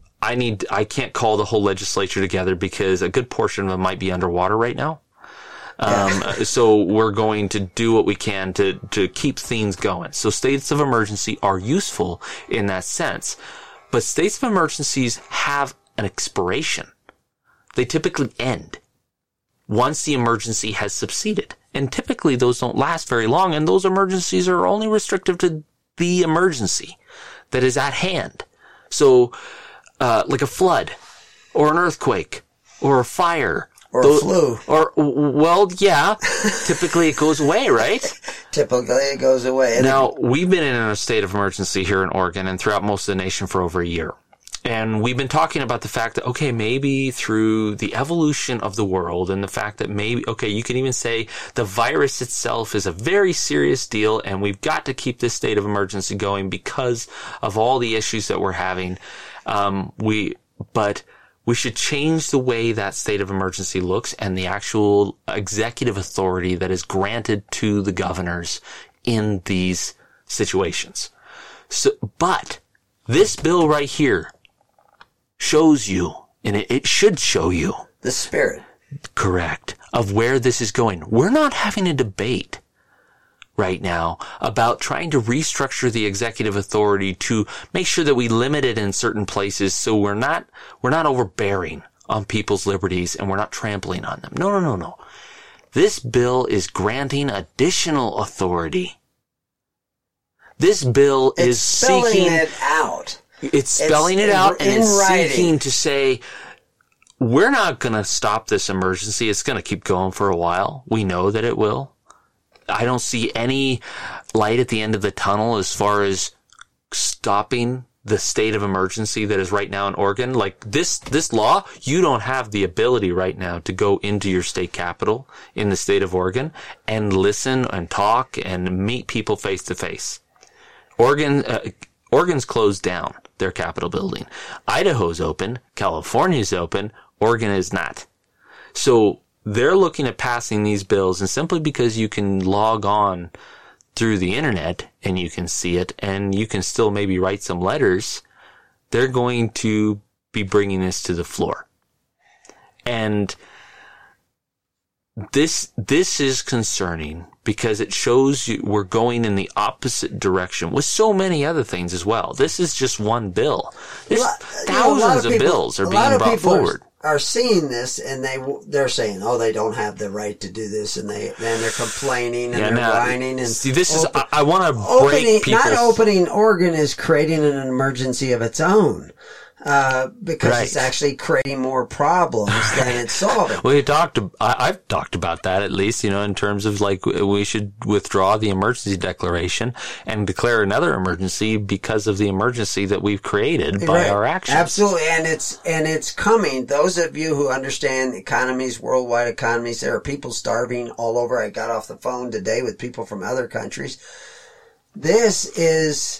I can't call the whole legislature together because a good portion of them might be underwater right now. So we're going to do what we can to keep things going. So states of emergency are useful in that sense. But states of emergencies have an expiration. They typically end once the emergency has subsided. And typically those don't last very long, and those emergencies are only restrictive to the emergency that is at hand. So, like a flood, or an earthquake, or a fire. Or a flu. Or, well, yeah, typically it goes away, right? Typically it goes away. Now, we've been in a state of emergency here in Oregon and throughout most of the nation for over a year. And we've been talking about the fact that, okay, maybe through the evolution of the world and the fact that maybe, okay, you can even say the virus itself is a very serious deal and we've got to keep this state of emergency going because of all the issues that we're having. But we should change the way that state of emergency looks and the actual executive authority that is granted to the governors in these situations. So, but this bill right here shows you, and it should show you the spirit, correct, of where this is going. We're not having a debate right now about trying to restructure the executive authority to make sure that we limit it in certain places so we're not overbearing on people's liberties and we're not trampling on them. No. This bill is granting additional authority. This bill is spelling it out. It's spelling it out and it's seeking to say, we're not going to stop this emergency. It's going to keep going for a while. We know that it will. I don't see any light at the end of the tunnel as far as stopping the state of emergency that is right now in Oregon. Like this law, you don't have the ability right now to go into your state capital in the state of Oregon and listen and talk and meet people face to face. Oregon's closed down their Capitol building. Idaho's open. California's open. Oregon is not. So they're looking at passing these bills, and simply because you can log on through the internet and you can see it and you can still maybe write some letters, they're going to be bringing this to the floor. And this is concerning because it shows you we're going in the opposite direction with so many other things as well. This is just one bill. There's thousands of bills are being brought forward. Are seeing this and they're saying, oh, they don't have the right to do this, and they're complaining and they're whining and see. This is I want to break people. Not opening Oregon is creating an emergency of its own. Because it's actually creating more problems than it's solving. Well, I've talked about that at least, in terms of like we should withdraw the emergency declaration and declare another emergency because of the emergency that we've created by our actions. Absolutely, and it's coming. Those of you who understand economies, worldwide economies, there are people starving all over. I got off the phone today with people from other countries. This is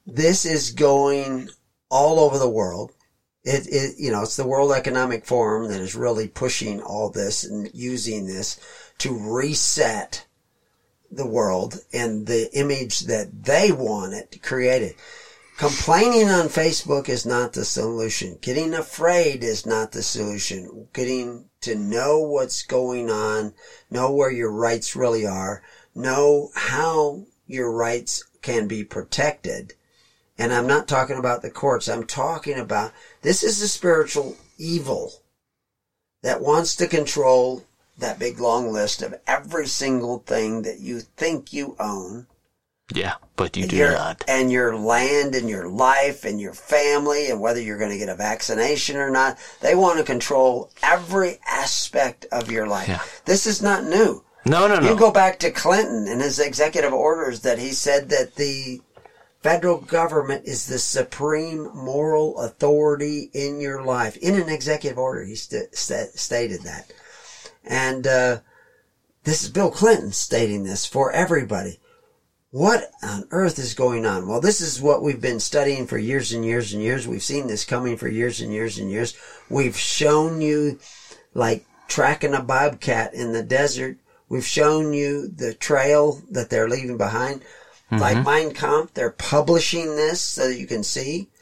going all over the world. It's the World Economic Forum that is really pushing all this and using this to reset the world and the image that they want it created. Complaining on Facebook is not the solution. Getting afraid is not the solution. Getting to know what's going on, know where your rights really are, know how your rights can be protected. And I'm not talking about the courts. I'm talking about, this is a spiritual evil that wants to control that big long list of every single thing that you think you own. Yeah, but you do not. And your land and your life and your family and whether you're going to get a vaccination or not. They want to control every aspect of your life. Yeah. This is not new. No. You go back to Clinton and his executive orders that he said that the federal government is the supreme moral authority in your life. In an executive order, he stated that. And this is Bill Clinton stating this for everybody. What on earth is going on? Well, this is what we've been studying for years and years and years. We've seen this coming for years and years and years. We've shown you, like tracking a bobcat in the desert. We've shown you the trail that they're leaving behind. Like Mein Kampf, they're publishing this so that you can see.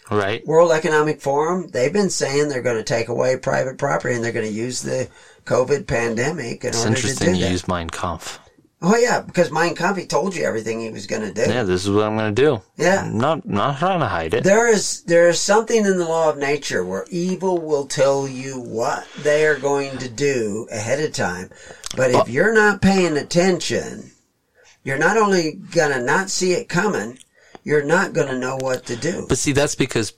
Right. World Economic Forum, they've been saying they're going to take away private property and they're going to use the COVID pandemic in It's order to do interesting you that. use Mein Kampf. Oh yeah, because Mein Kampf, he told you everything he was going to do. Yeah, this is what I'm going to do. Yeah. I'm not trying to hide it. There is something in the law of nature where evil will tell you what they are going to do ahead of time. But if you're not paying attention, you're not only going to not see it coming, you're not going to know what to do. But see, that's because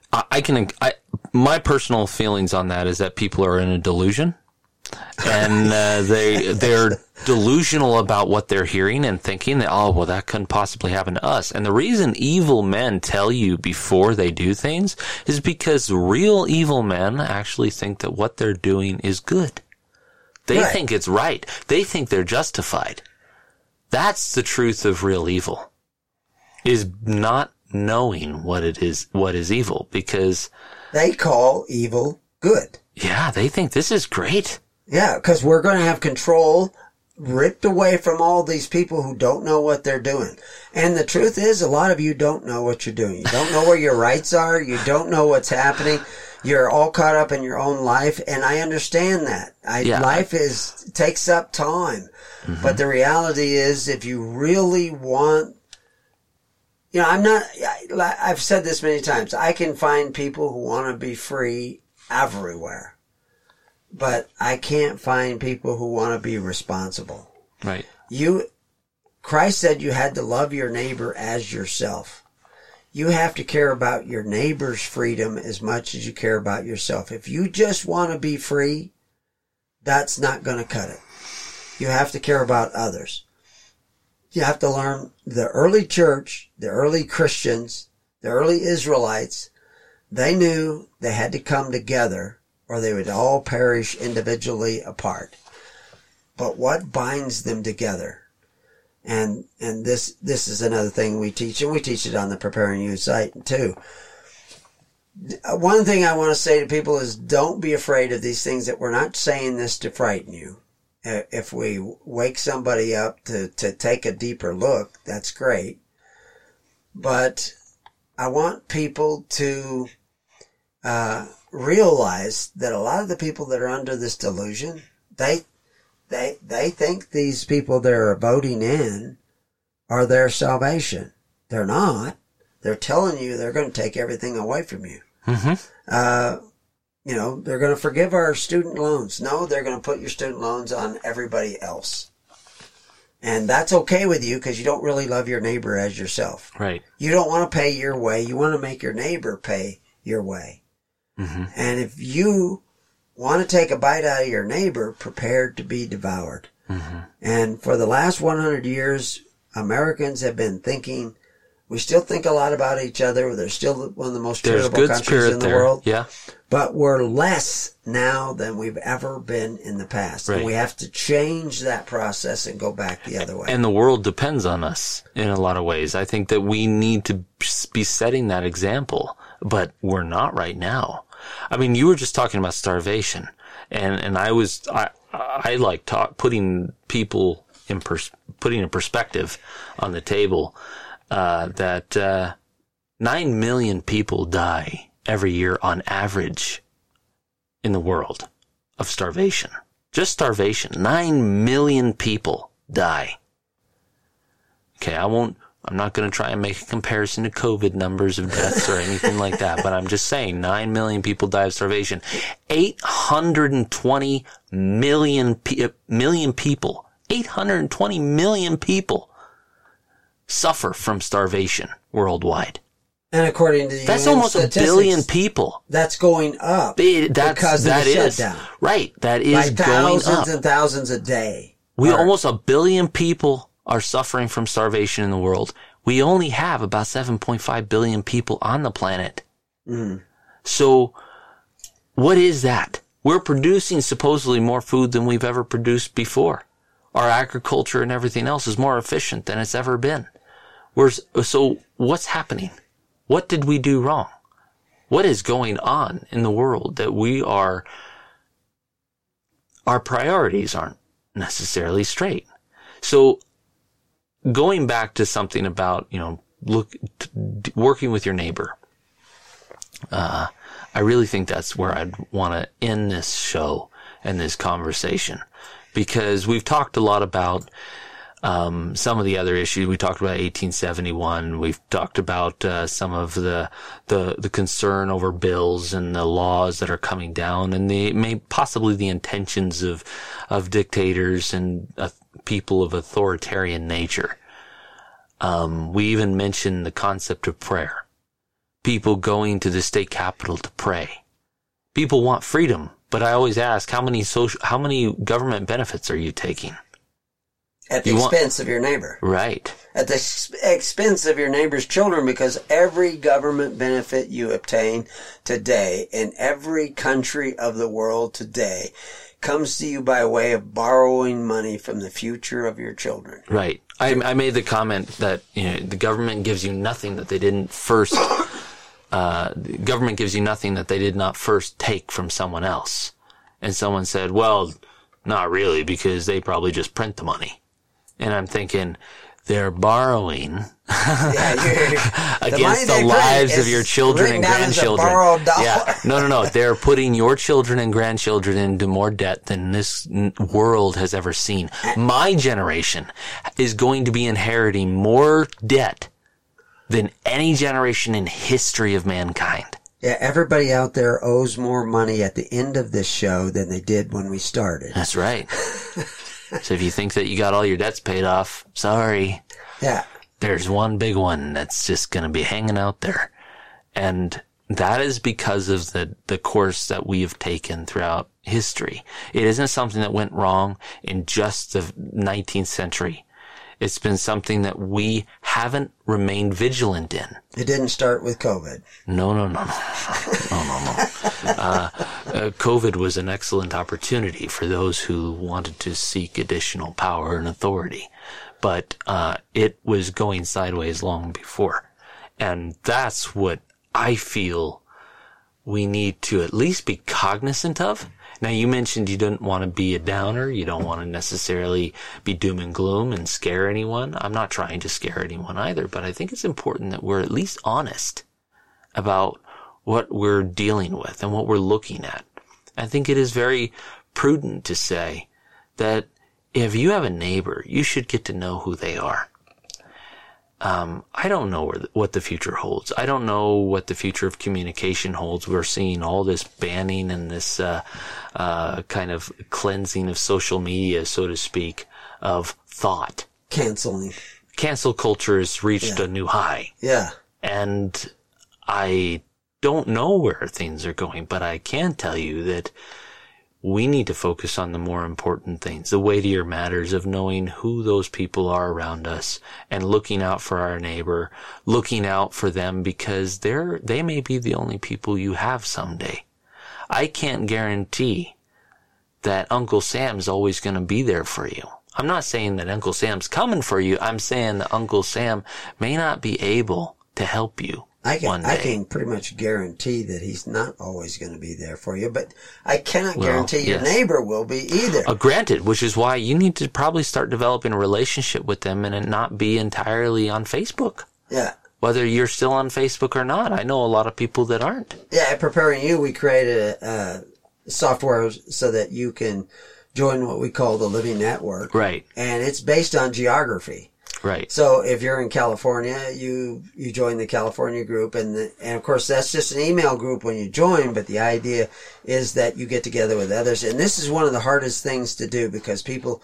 my personal feelings on that is that people are in a delusion. And they're delusional about what they're hearing and thinking that, oh, well, that couldn't possibly happen to us. And the reason evil men tell you before they do things is because real evil men actually think that what they're doing is good. They think it's right. They think they're justified. That's the truth of real evil, is not knowing what is evil, because they call evil good. Yeah, they think this is great. Yeah, because we're going to have control ripped away from all these people who don't know what they're doing. And the truth is, a lot of you don't know what you're doing. You don't know where your rights are. You don't know what's happening. You're all caught up in your own life, and I understand that. Life takes up time. Mm-hmm. But the reality is, if you really want, I've said this many times, I can find people who want to be free everywhere. But I can't find people who want to be responsible. Right. Christ said you had to love your neighbor as yourself. You have to care about your neighbor's freedom as much as you care about yourself. If you just want to be free, that's not going to cut it. You have to care about others. You have to learn the early church, the early Christians, the early Israelites, they knew they had to come together or they would all perish individually apart. But what binds them together? And this is another thing we teach, and we teach it on the Preparing You site too. One thing I want to say to people is don't be afraid of these things. That we're not saying this to frighten you. If we wake somebody up to take a deeper look, that's great. But I want people to realize that a lot of the people that are under this delusion, they think these people they're voting in are their salvation. They're not. They're telling you they're going to take everything away from you. Mm-hmm. They're going to forgive our student loans. No, they're going to put your student loans on everybody else. And that's okay with you because you don't really love your neighbor as yourself. Right. You don't want to pay your way. You want to make your neighbor pay your way. Mm-hmm. And if you want to take a bite out of your neighbor, prepared to be devoured. Mm-hmm. And for the last 100 years, Americans have been thinking, we still think a lot about each other. They're still one of the most charitable countries in the world. Yeah. But we're less now than we've ever been in the past. Right. And we have to change that process and go back the other way. And the world depends on us in a lot of ways. I think that we need to be setting that example, but we're not right now. I mean, you were just talking about starvation, and I like putting people in putting a perspective on the table, that 9 million people die every year on average in the world of starvation. Just starvation. 9 million people die. Okay, I'm not going to try and make a comparison to COVID numbers of deaths or anything like that, but I'm just saying 9 million people die of starvation. 820 million people, 820 million people suffer from starvation worldwide. And according to the that's UN almost a billion people. That's going up because of the shutdown. Right, that is by going up. Thousands and thousands a day. Almost a billion people are suffering from starvation in the world. We only have about 7.5 billion people on the planet. Mm. So what is that? We're producing supposedly more food than we've ever produced before. Our agriculture and everything else is more efficient than it's ever been. So what's happening? What did we do wrong? What is going on in the world that our priorities aren't necessarily straight? So going back to something about, working with your neighbor. I really think that's where I'd want to end this show and this conversation, because we've talked a lot about some of the other issues. We talked about 1871. We've talked about some of the concern over bills and the laws that are coming down, and possibly the intentions of dictators and people of authoritarian nature. We even mentioned the concept of prayer. People going to the state capitol to pray. People want freedom, but I always ask, how many government benefits are you taking? At the expense of your neighbor. Right. At the expense of your neighbor's children, because every government benefit you obtain today in every country of the world today comes to you by way of borrowing money from the future of your children. Right. I made the comment that the government gives you nothing that they didn't first. The government gives you nothing that they did not first take from someone else. And someone said, "Well, not really, because they probably just print the money." And I'm thinking, they're borrowing against the lives of your children and grandchildren. Yeah, no. They're putting your children and grandchildren into more debt than this world has ever seen. My generation is going to be inheriting more debt than any generation in history of mankind. Yeah, everybody out there owes more money at the end of this show than they did when we started. That's right. So if you think that you got all your debts paid off, sorry. Yeah. There's one big one that's just going to be hanging out there. And that is because of the course that we have taken throughout history. It isn't something that went wrong in just the 19th century. It's been something that we haven't remained vigilant in. It didn't start with COVID. No. COVID was an excellent opportunity for those who wanted to seek additional power and authority. But it was going sideways long before. And that's what I feel we need to at least be cognizant of. Now, you mentioned you didn't want to be a downer. You don't want to necessarily be doom and gloom and scare anyone. I'm not trying to scare anyone either, but I think it's important that we're at least honest about what we're dealing with and what we're looking at. I think it is very prudent to say that if you have a neighbor, you should get to know who they are. I don't know what the future holds. I don't know what the future of communication holds. We're seeing all this banning and this kind of cleansing of social media, so to speak, of thought. Cancel culture has reached a new high. Yeah. And I don't know where things are going, but I can tell you that we need to focus on the more important things, the weightier matters of knowing who those people are around us and looking out for our neighbor, looking out for them because they may be the only people you have someday. I can't guarantee that Uncle Sam's always going to be there for you. I'm not saying that Uncle Sam's coming for you. I'm saying that Uncle Sam may not be able to help you. I can pretty much guarantee that he's not always going to be there for you, but I cannot guarantee your neighbor will be either. Granted, which is why you need to probably start developing a relationship with them and it not be entirely on Facebook. Yeah. Whether you're still on Facebook or not. I know a lot of people that aren't. Yeah, at Preparing You, we created a software so that you can join what we call the Living Network. Right. And it's based on geography. Right. So if you're in California, you join the California group, and of course that's just an email group when you join. But the idea is that you get together with others, and this is one of the hardest things to do because people.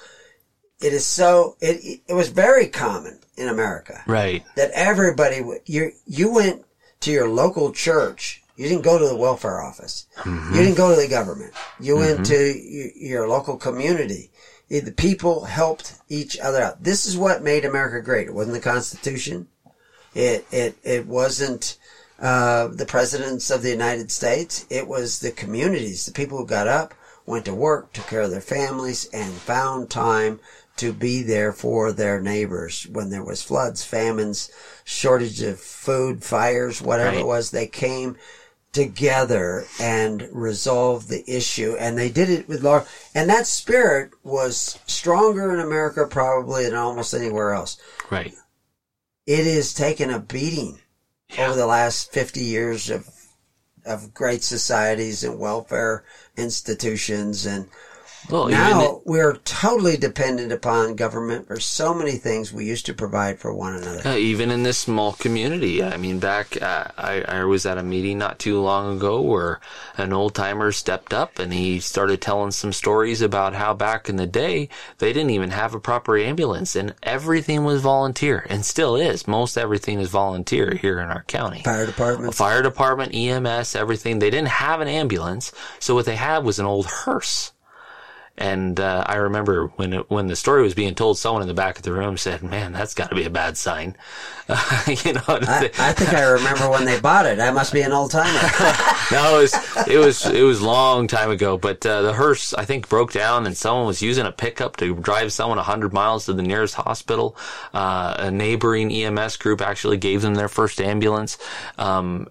It was very common in America, right? That everybody you went to your local church. You didn't go to the welfare office. Mm-hmm. You didn't go to the government. You went to your local community. The people helped each other out. This is what made America great. It wasn't the Constitution. It wasn't the presidents of the United States. It was the communities, the people who got up, went to work, took care of their families, and found time to be there for their neighbors. When there was floods, famines, shortage of food, fires, whatever it was, they came together and resolved the issue, and they did it with love. And that spirit was stronger in America probably than almost anywhere else. Right. It has taken a beating over the last 50 years of of great societies and welfare institutions, and Well, now we're totally dependent upon government for so many things we used to provide for one another. even in this small community. I mean, back, I was at a meeting not too long ago where an old timer stepped up and he started telling some stories about how back in the day, they didn't even have a proper ambulance and everything was volunteer and still is. Most everything is volunteer here in our county. Fire department, EMS, everything. They didn't have an ambulance. So what they had was an old hearse. And I remember when the story was being told, someone in the back of the room said, "Man, that's got to be a bad sign." I think I remember when they bought it. I must be an old timer. No, it was a long time ago. But the hearse, I think, broke down, and someone was using a pickup to drive someone 100 miles to the nearest hospital. A neighboring EMS group actually gave them their first ambulance, and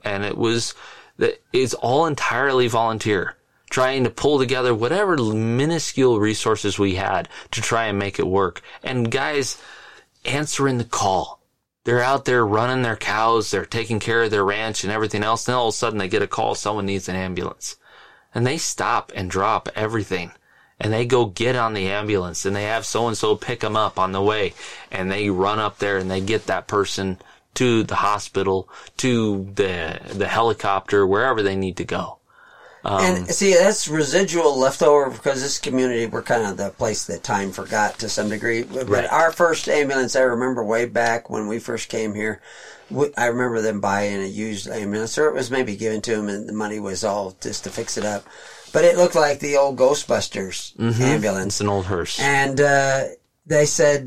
it's all entirely volunteer, trying to pull together whatever minuscule resources we had to try and make it work. And guys answering the call. They're out there running their cows, they're taking care of their ranch and everything else. Then all of a sudden they get a call, someone needs an ambulance. And they stop and drop everything. And they go get on the ambulance and they have so-and-so pick them up on the way. And they run up there and they get that person to the hospital, to the helicopter, wherever they need to go. And see, that's residual leftover because this community, we're kind of the place that time forgot to some degree. But Right. Our first ambulance, I remember way back when we first came here, I remember them buying a used ambulance, or it was maybe given to them and the money was all just to fix it up. But it looked like the old Ghostbusters ambulance. It's an old hearse. And they said,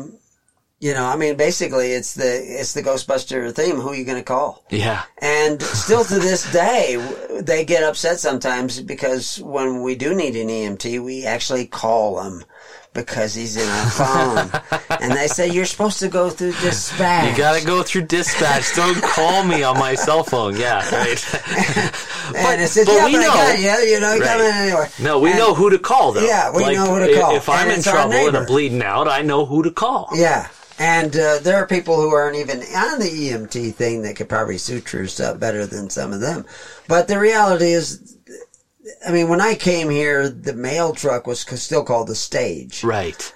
basically it's the Ghostbuster theme. Who are you going to call? Yeah. And still to this day, they get upset sometimes because when we do need an EMT, we actually call him because he's in our phone. And they say, you're supposed to go through dispatch. You gotta go through dispatch. Don't call me on my cell phone. Yeah, right. And it says, but we know. I got you. Come Right. in anyway. No, we know who to call, though. Yeah, we know who to call. If I'm And in it's our trouble and I'm neighbor. bleeding out, I know who to call. Yeah. And there are people who aren't even on the EMT thing that could probably suture stuff better than some of them. But the reality is, when I came here, the mail truck was still called the stage. Right.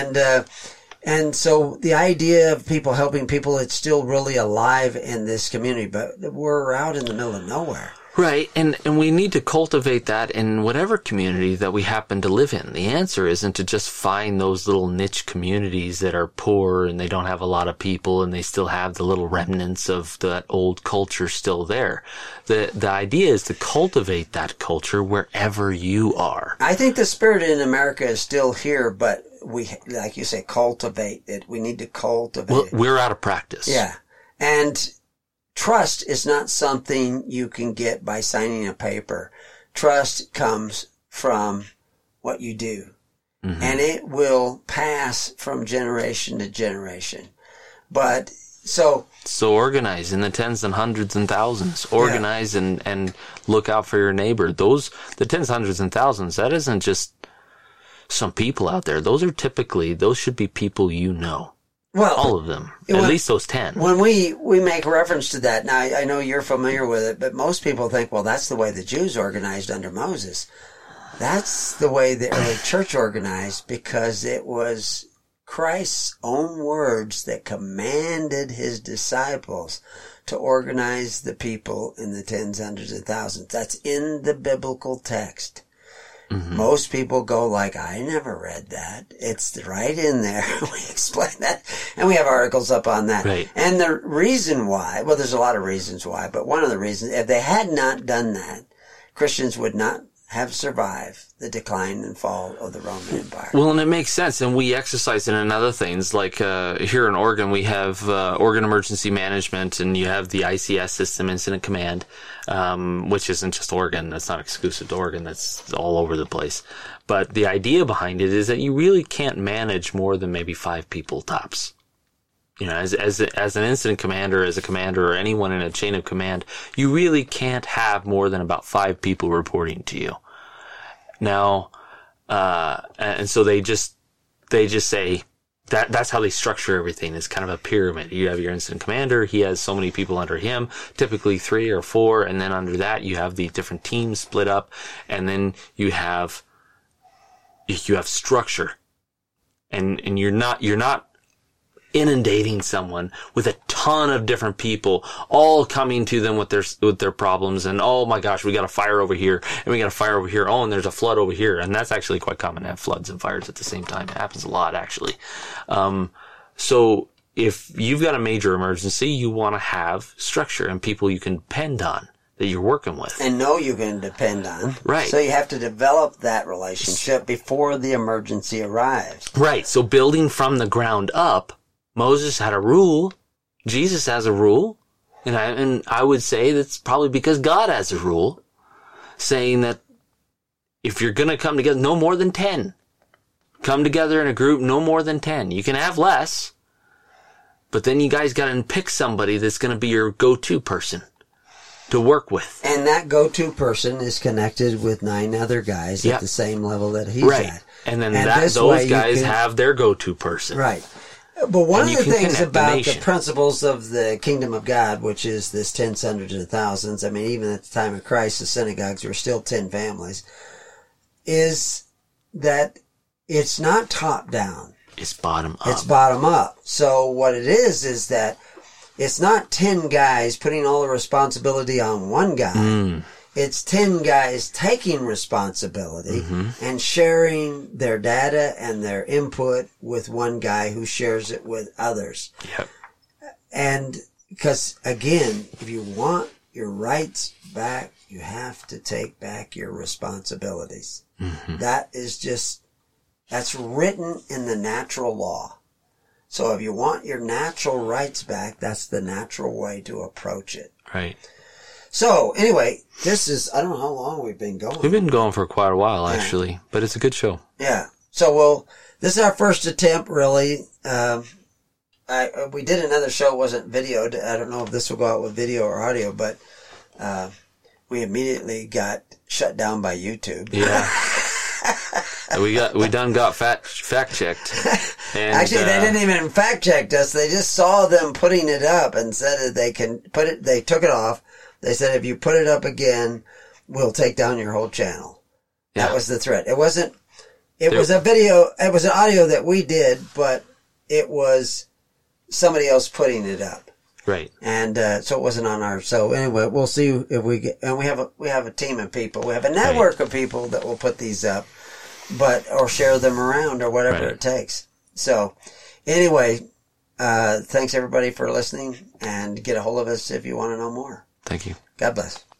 And so the idea of people helping people, it's still really alive in this community, but we're out in the middle of nowhere. Right, and we need to cultivate that in whatever community that we happen to live in. The answer isn't to just find those little niche communities that are poor and they don't have a lot of people and they still have the little remnants of that old culture still there. The idea is to cultivate that culture wherever you are. I think the spirit in America is still here, but we, like you say, cultivate it. We need to cultivate it. We're out of practice. Yeah. And trust is not something you can get by signing a paper. Trust comes from what you do. Mm-hmm. And it will pass from generation to generation. But so organize in the tens and hundreds and thousands. Organize and look out for your neighbor. The tens, hundreds, and thousands, that isn't just some people out there. Those should be people you know. Well, all of them. At least those 10. When we make reference to that, now I know you're familiar with it, but most people think, well, that's the way the Jews organized under Moses. That's the way the early church organized because it was Christ's own words that commanded his disciples to organize the people in the tens, hundreds, and thousands. That's in the biblical text. Mm-hmm. Most people go like, I never read that. It's right in there. We explain that. And we have articles up on that. Right. And the reason why, well, there's a lot of reasons why, but one of the reasons, if they had not done that, Christians would not have survived the decline and fall of the Roman Empire. Well, and it makes sense. And we exercise it in other things. Like here in Oregon, we have Oregon Emergency Management, and you have the ICS system, Incident Command, which isn't just Oregon. That's not exclusive to Oregon. That's all over the place. But the idea behind it is that you really can't manage more than maybe 5 people tops. You know, as an incident commander, as a commander, or anyone in a chain of command, you really can't have more than about 5 people reporting to you. Now, and so they just say, that's how they structure everything. It's kind of a pyramid. You have your incident commander. He has so many people under him, typically 3 or 4. And then under that, you have the different teams split up. And then you have structure. And you're not inundating someone with a ton of different people all coming to them with their problems, and oh my gosh, we got a fire over here and we got a fire over here, oh, and there's a flood over here. And that's actually quite common to have floods and fires at the same time. It happens a lot, actually. So if you've got a major emergency, you want to have structure and people you can depend on that you're working with and know you can depend on. Right. So you have to develop that relationship before the emergency arrives. Right. So building from the ground up, Moses had a rule. Jesus has a rule. And I would say that's probably because God has a rule saying that if you're going to come together, no more than 10. Come together in a group, no more than 10. You can have less, but then you guys got to pick somebody that's going to be your go-to person to work with. And that go-to person is connected with 9 other guys at the same level that he's at. And then those guys have their go-to person. Right. But one of the things about the principles of the kingdom of God, which is this 10 hundreds and thousands, I mean, even at the time of Christ, the synagogues were still 10 families, is that it's not top down. It's bottom up. It's bottom up. So what it is that it's not 10 guys putting all the responsibility on one guy. It's 10 guys taking responsibility and sharing their data and their input with one guy who shares it with others. Yep. And because, again, if you want your rights back, you have to take back your responsibilities. That is that's written in the natural law. So if you want your natural rights back, that's the natural way to approach it. Right. So, anyway, this is, I don't know how long we've been going. We've been going for quite a while, actually, but it's a good show. Yeah. So, this is our first attempt, really. We did another show, it wasn't videoed. I don't know if this will go out with video or audio, but we immediately got shut down by YouTube. Yeah. we done got fact checked. And, actually, they didn't even fact check us. They just saw them putting it up and said that they can put it. They took it off. They said if you put it up again, we'll take down your whole channel. Yeah. That was the threat. It wasn't. It was a video. It was an audio that we did, but it was somebody else putting it up. Right. And so it wasn't on our. So anyway, we'll see if we get. And we have a team of people. We have a network of people that will put these up, or share them around or whatever it takes. So anyway, thanks everybody for listening, and get a hold of us if you want to know more. Thank you. God bless.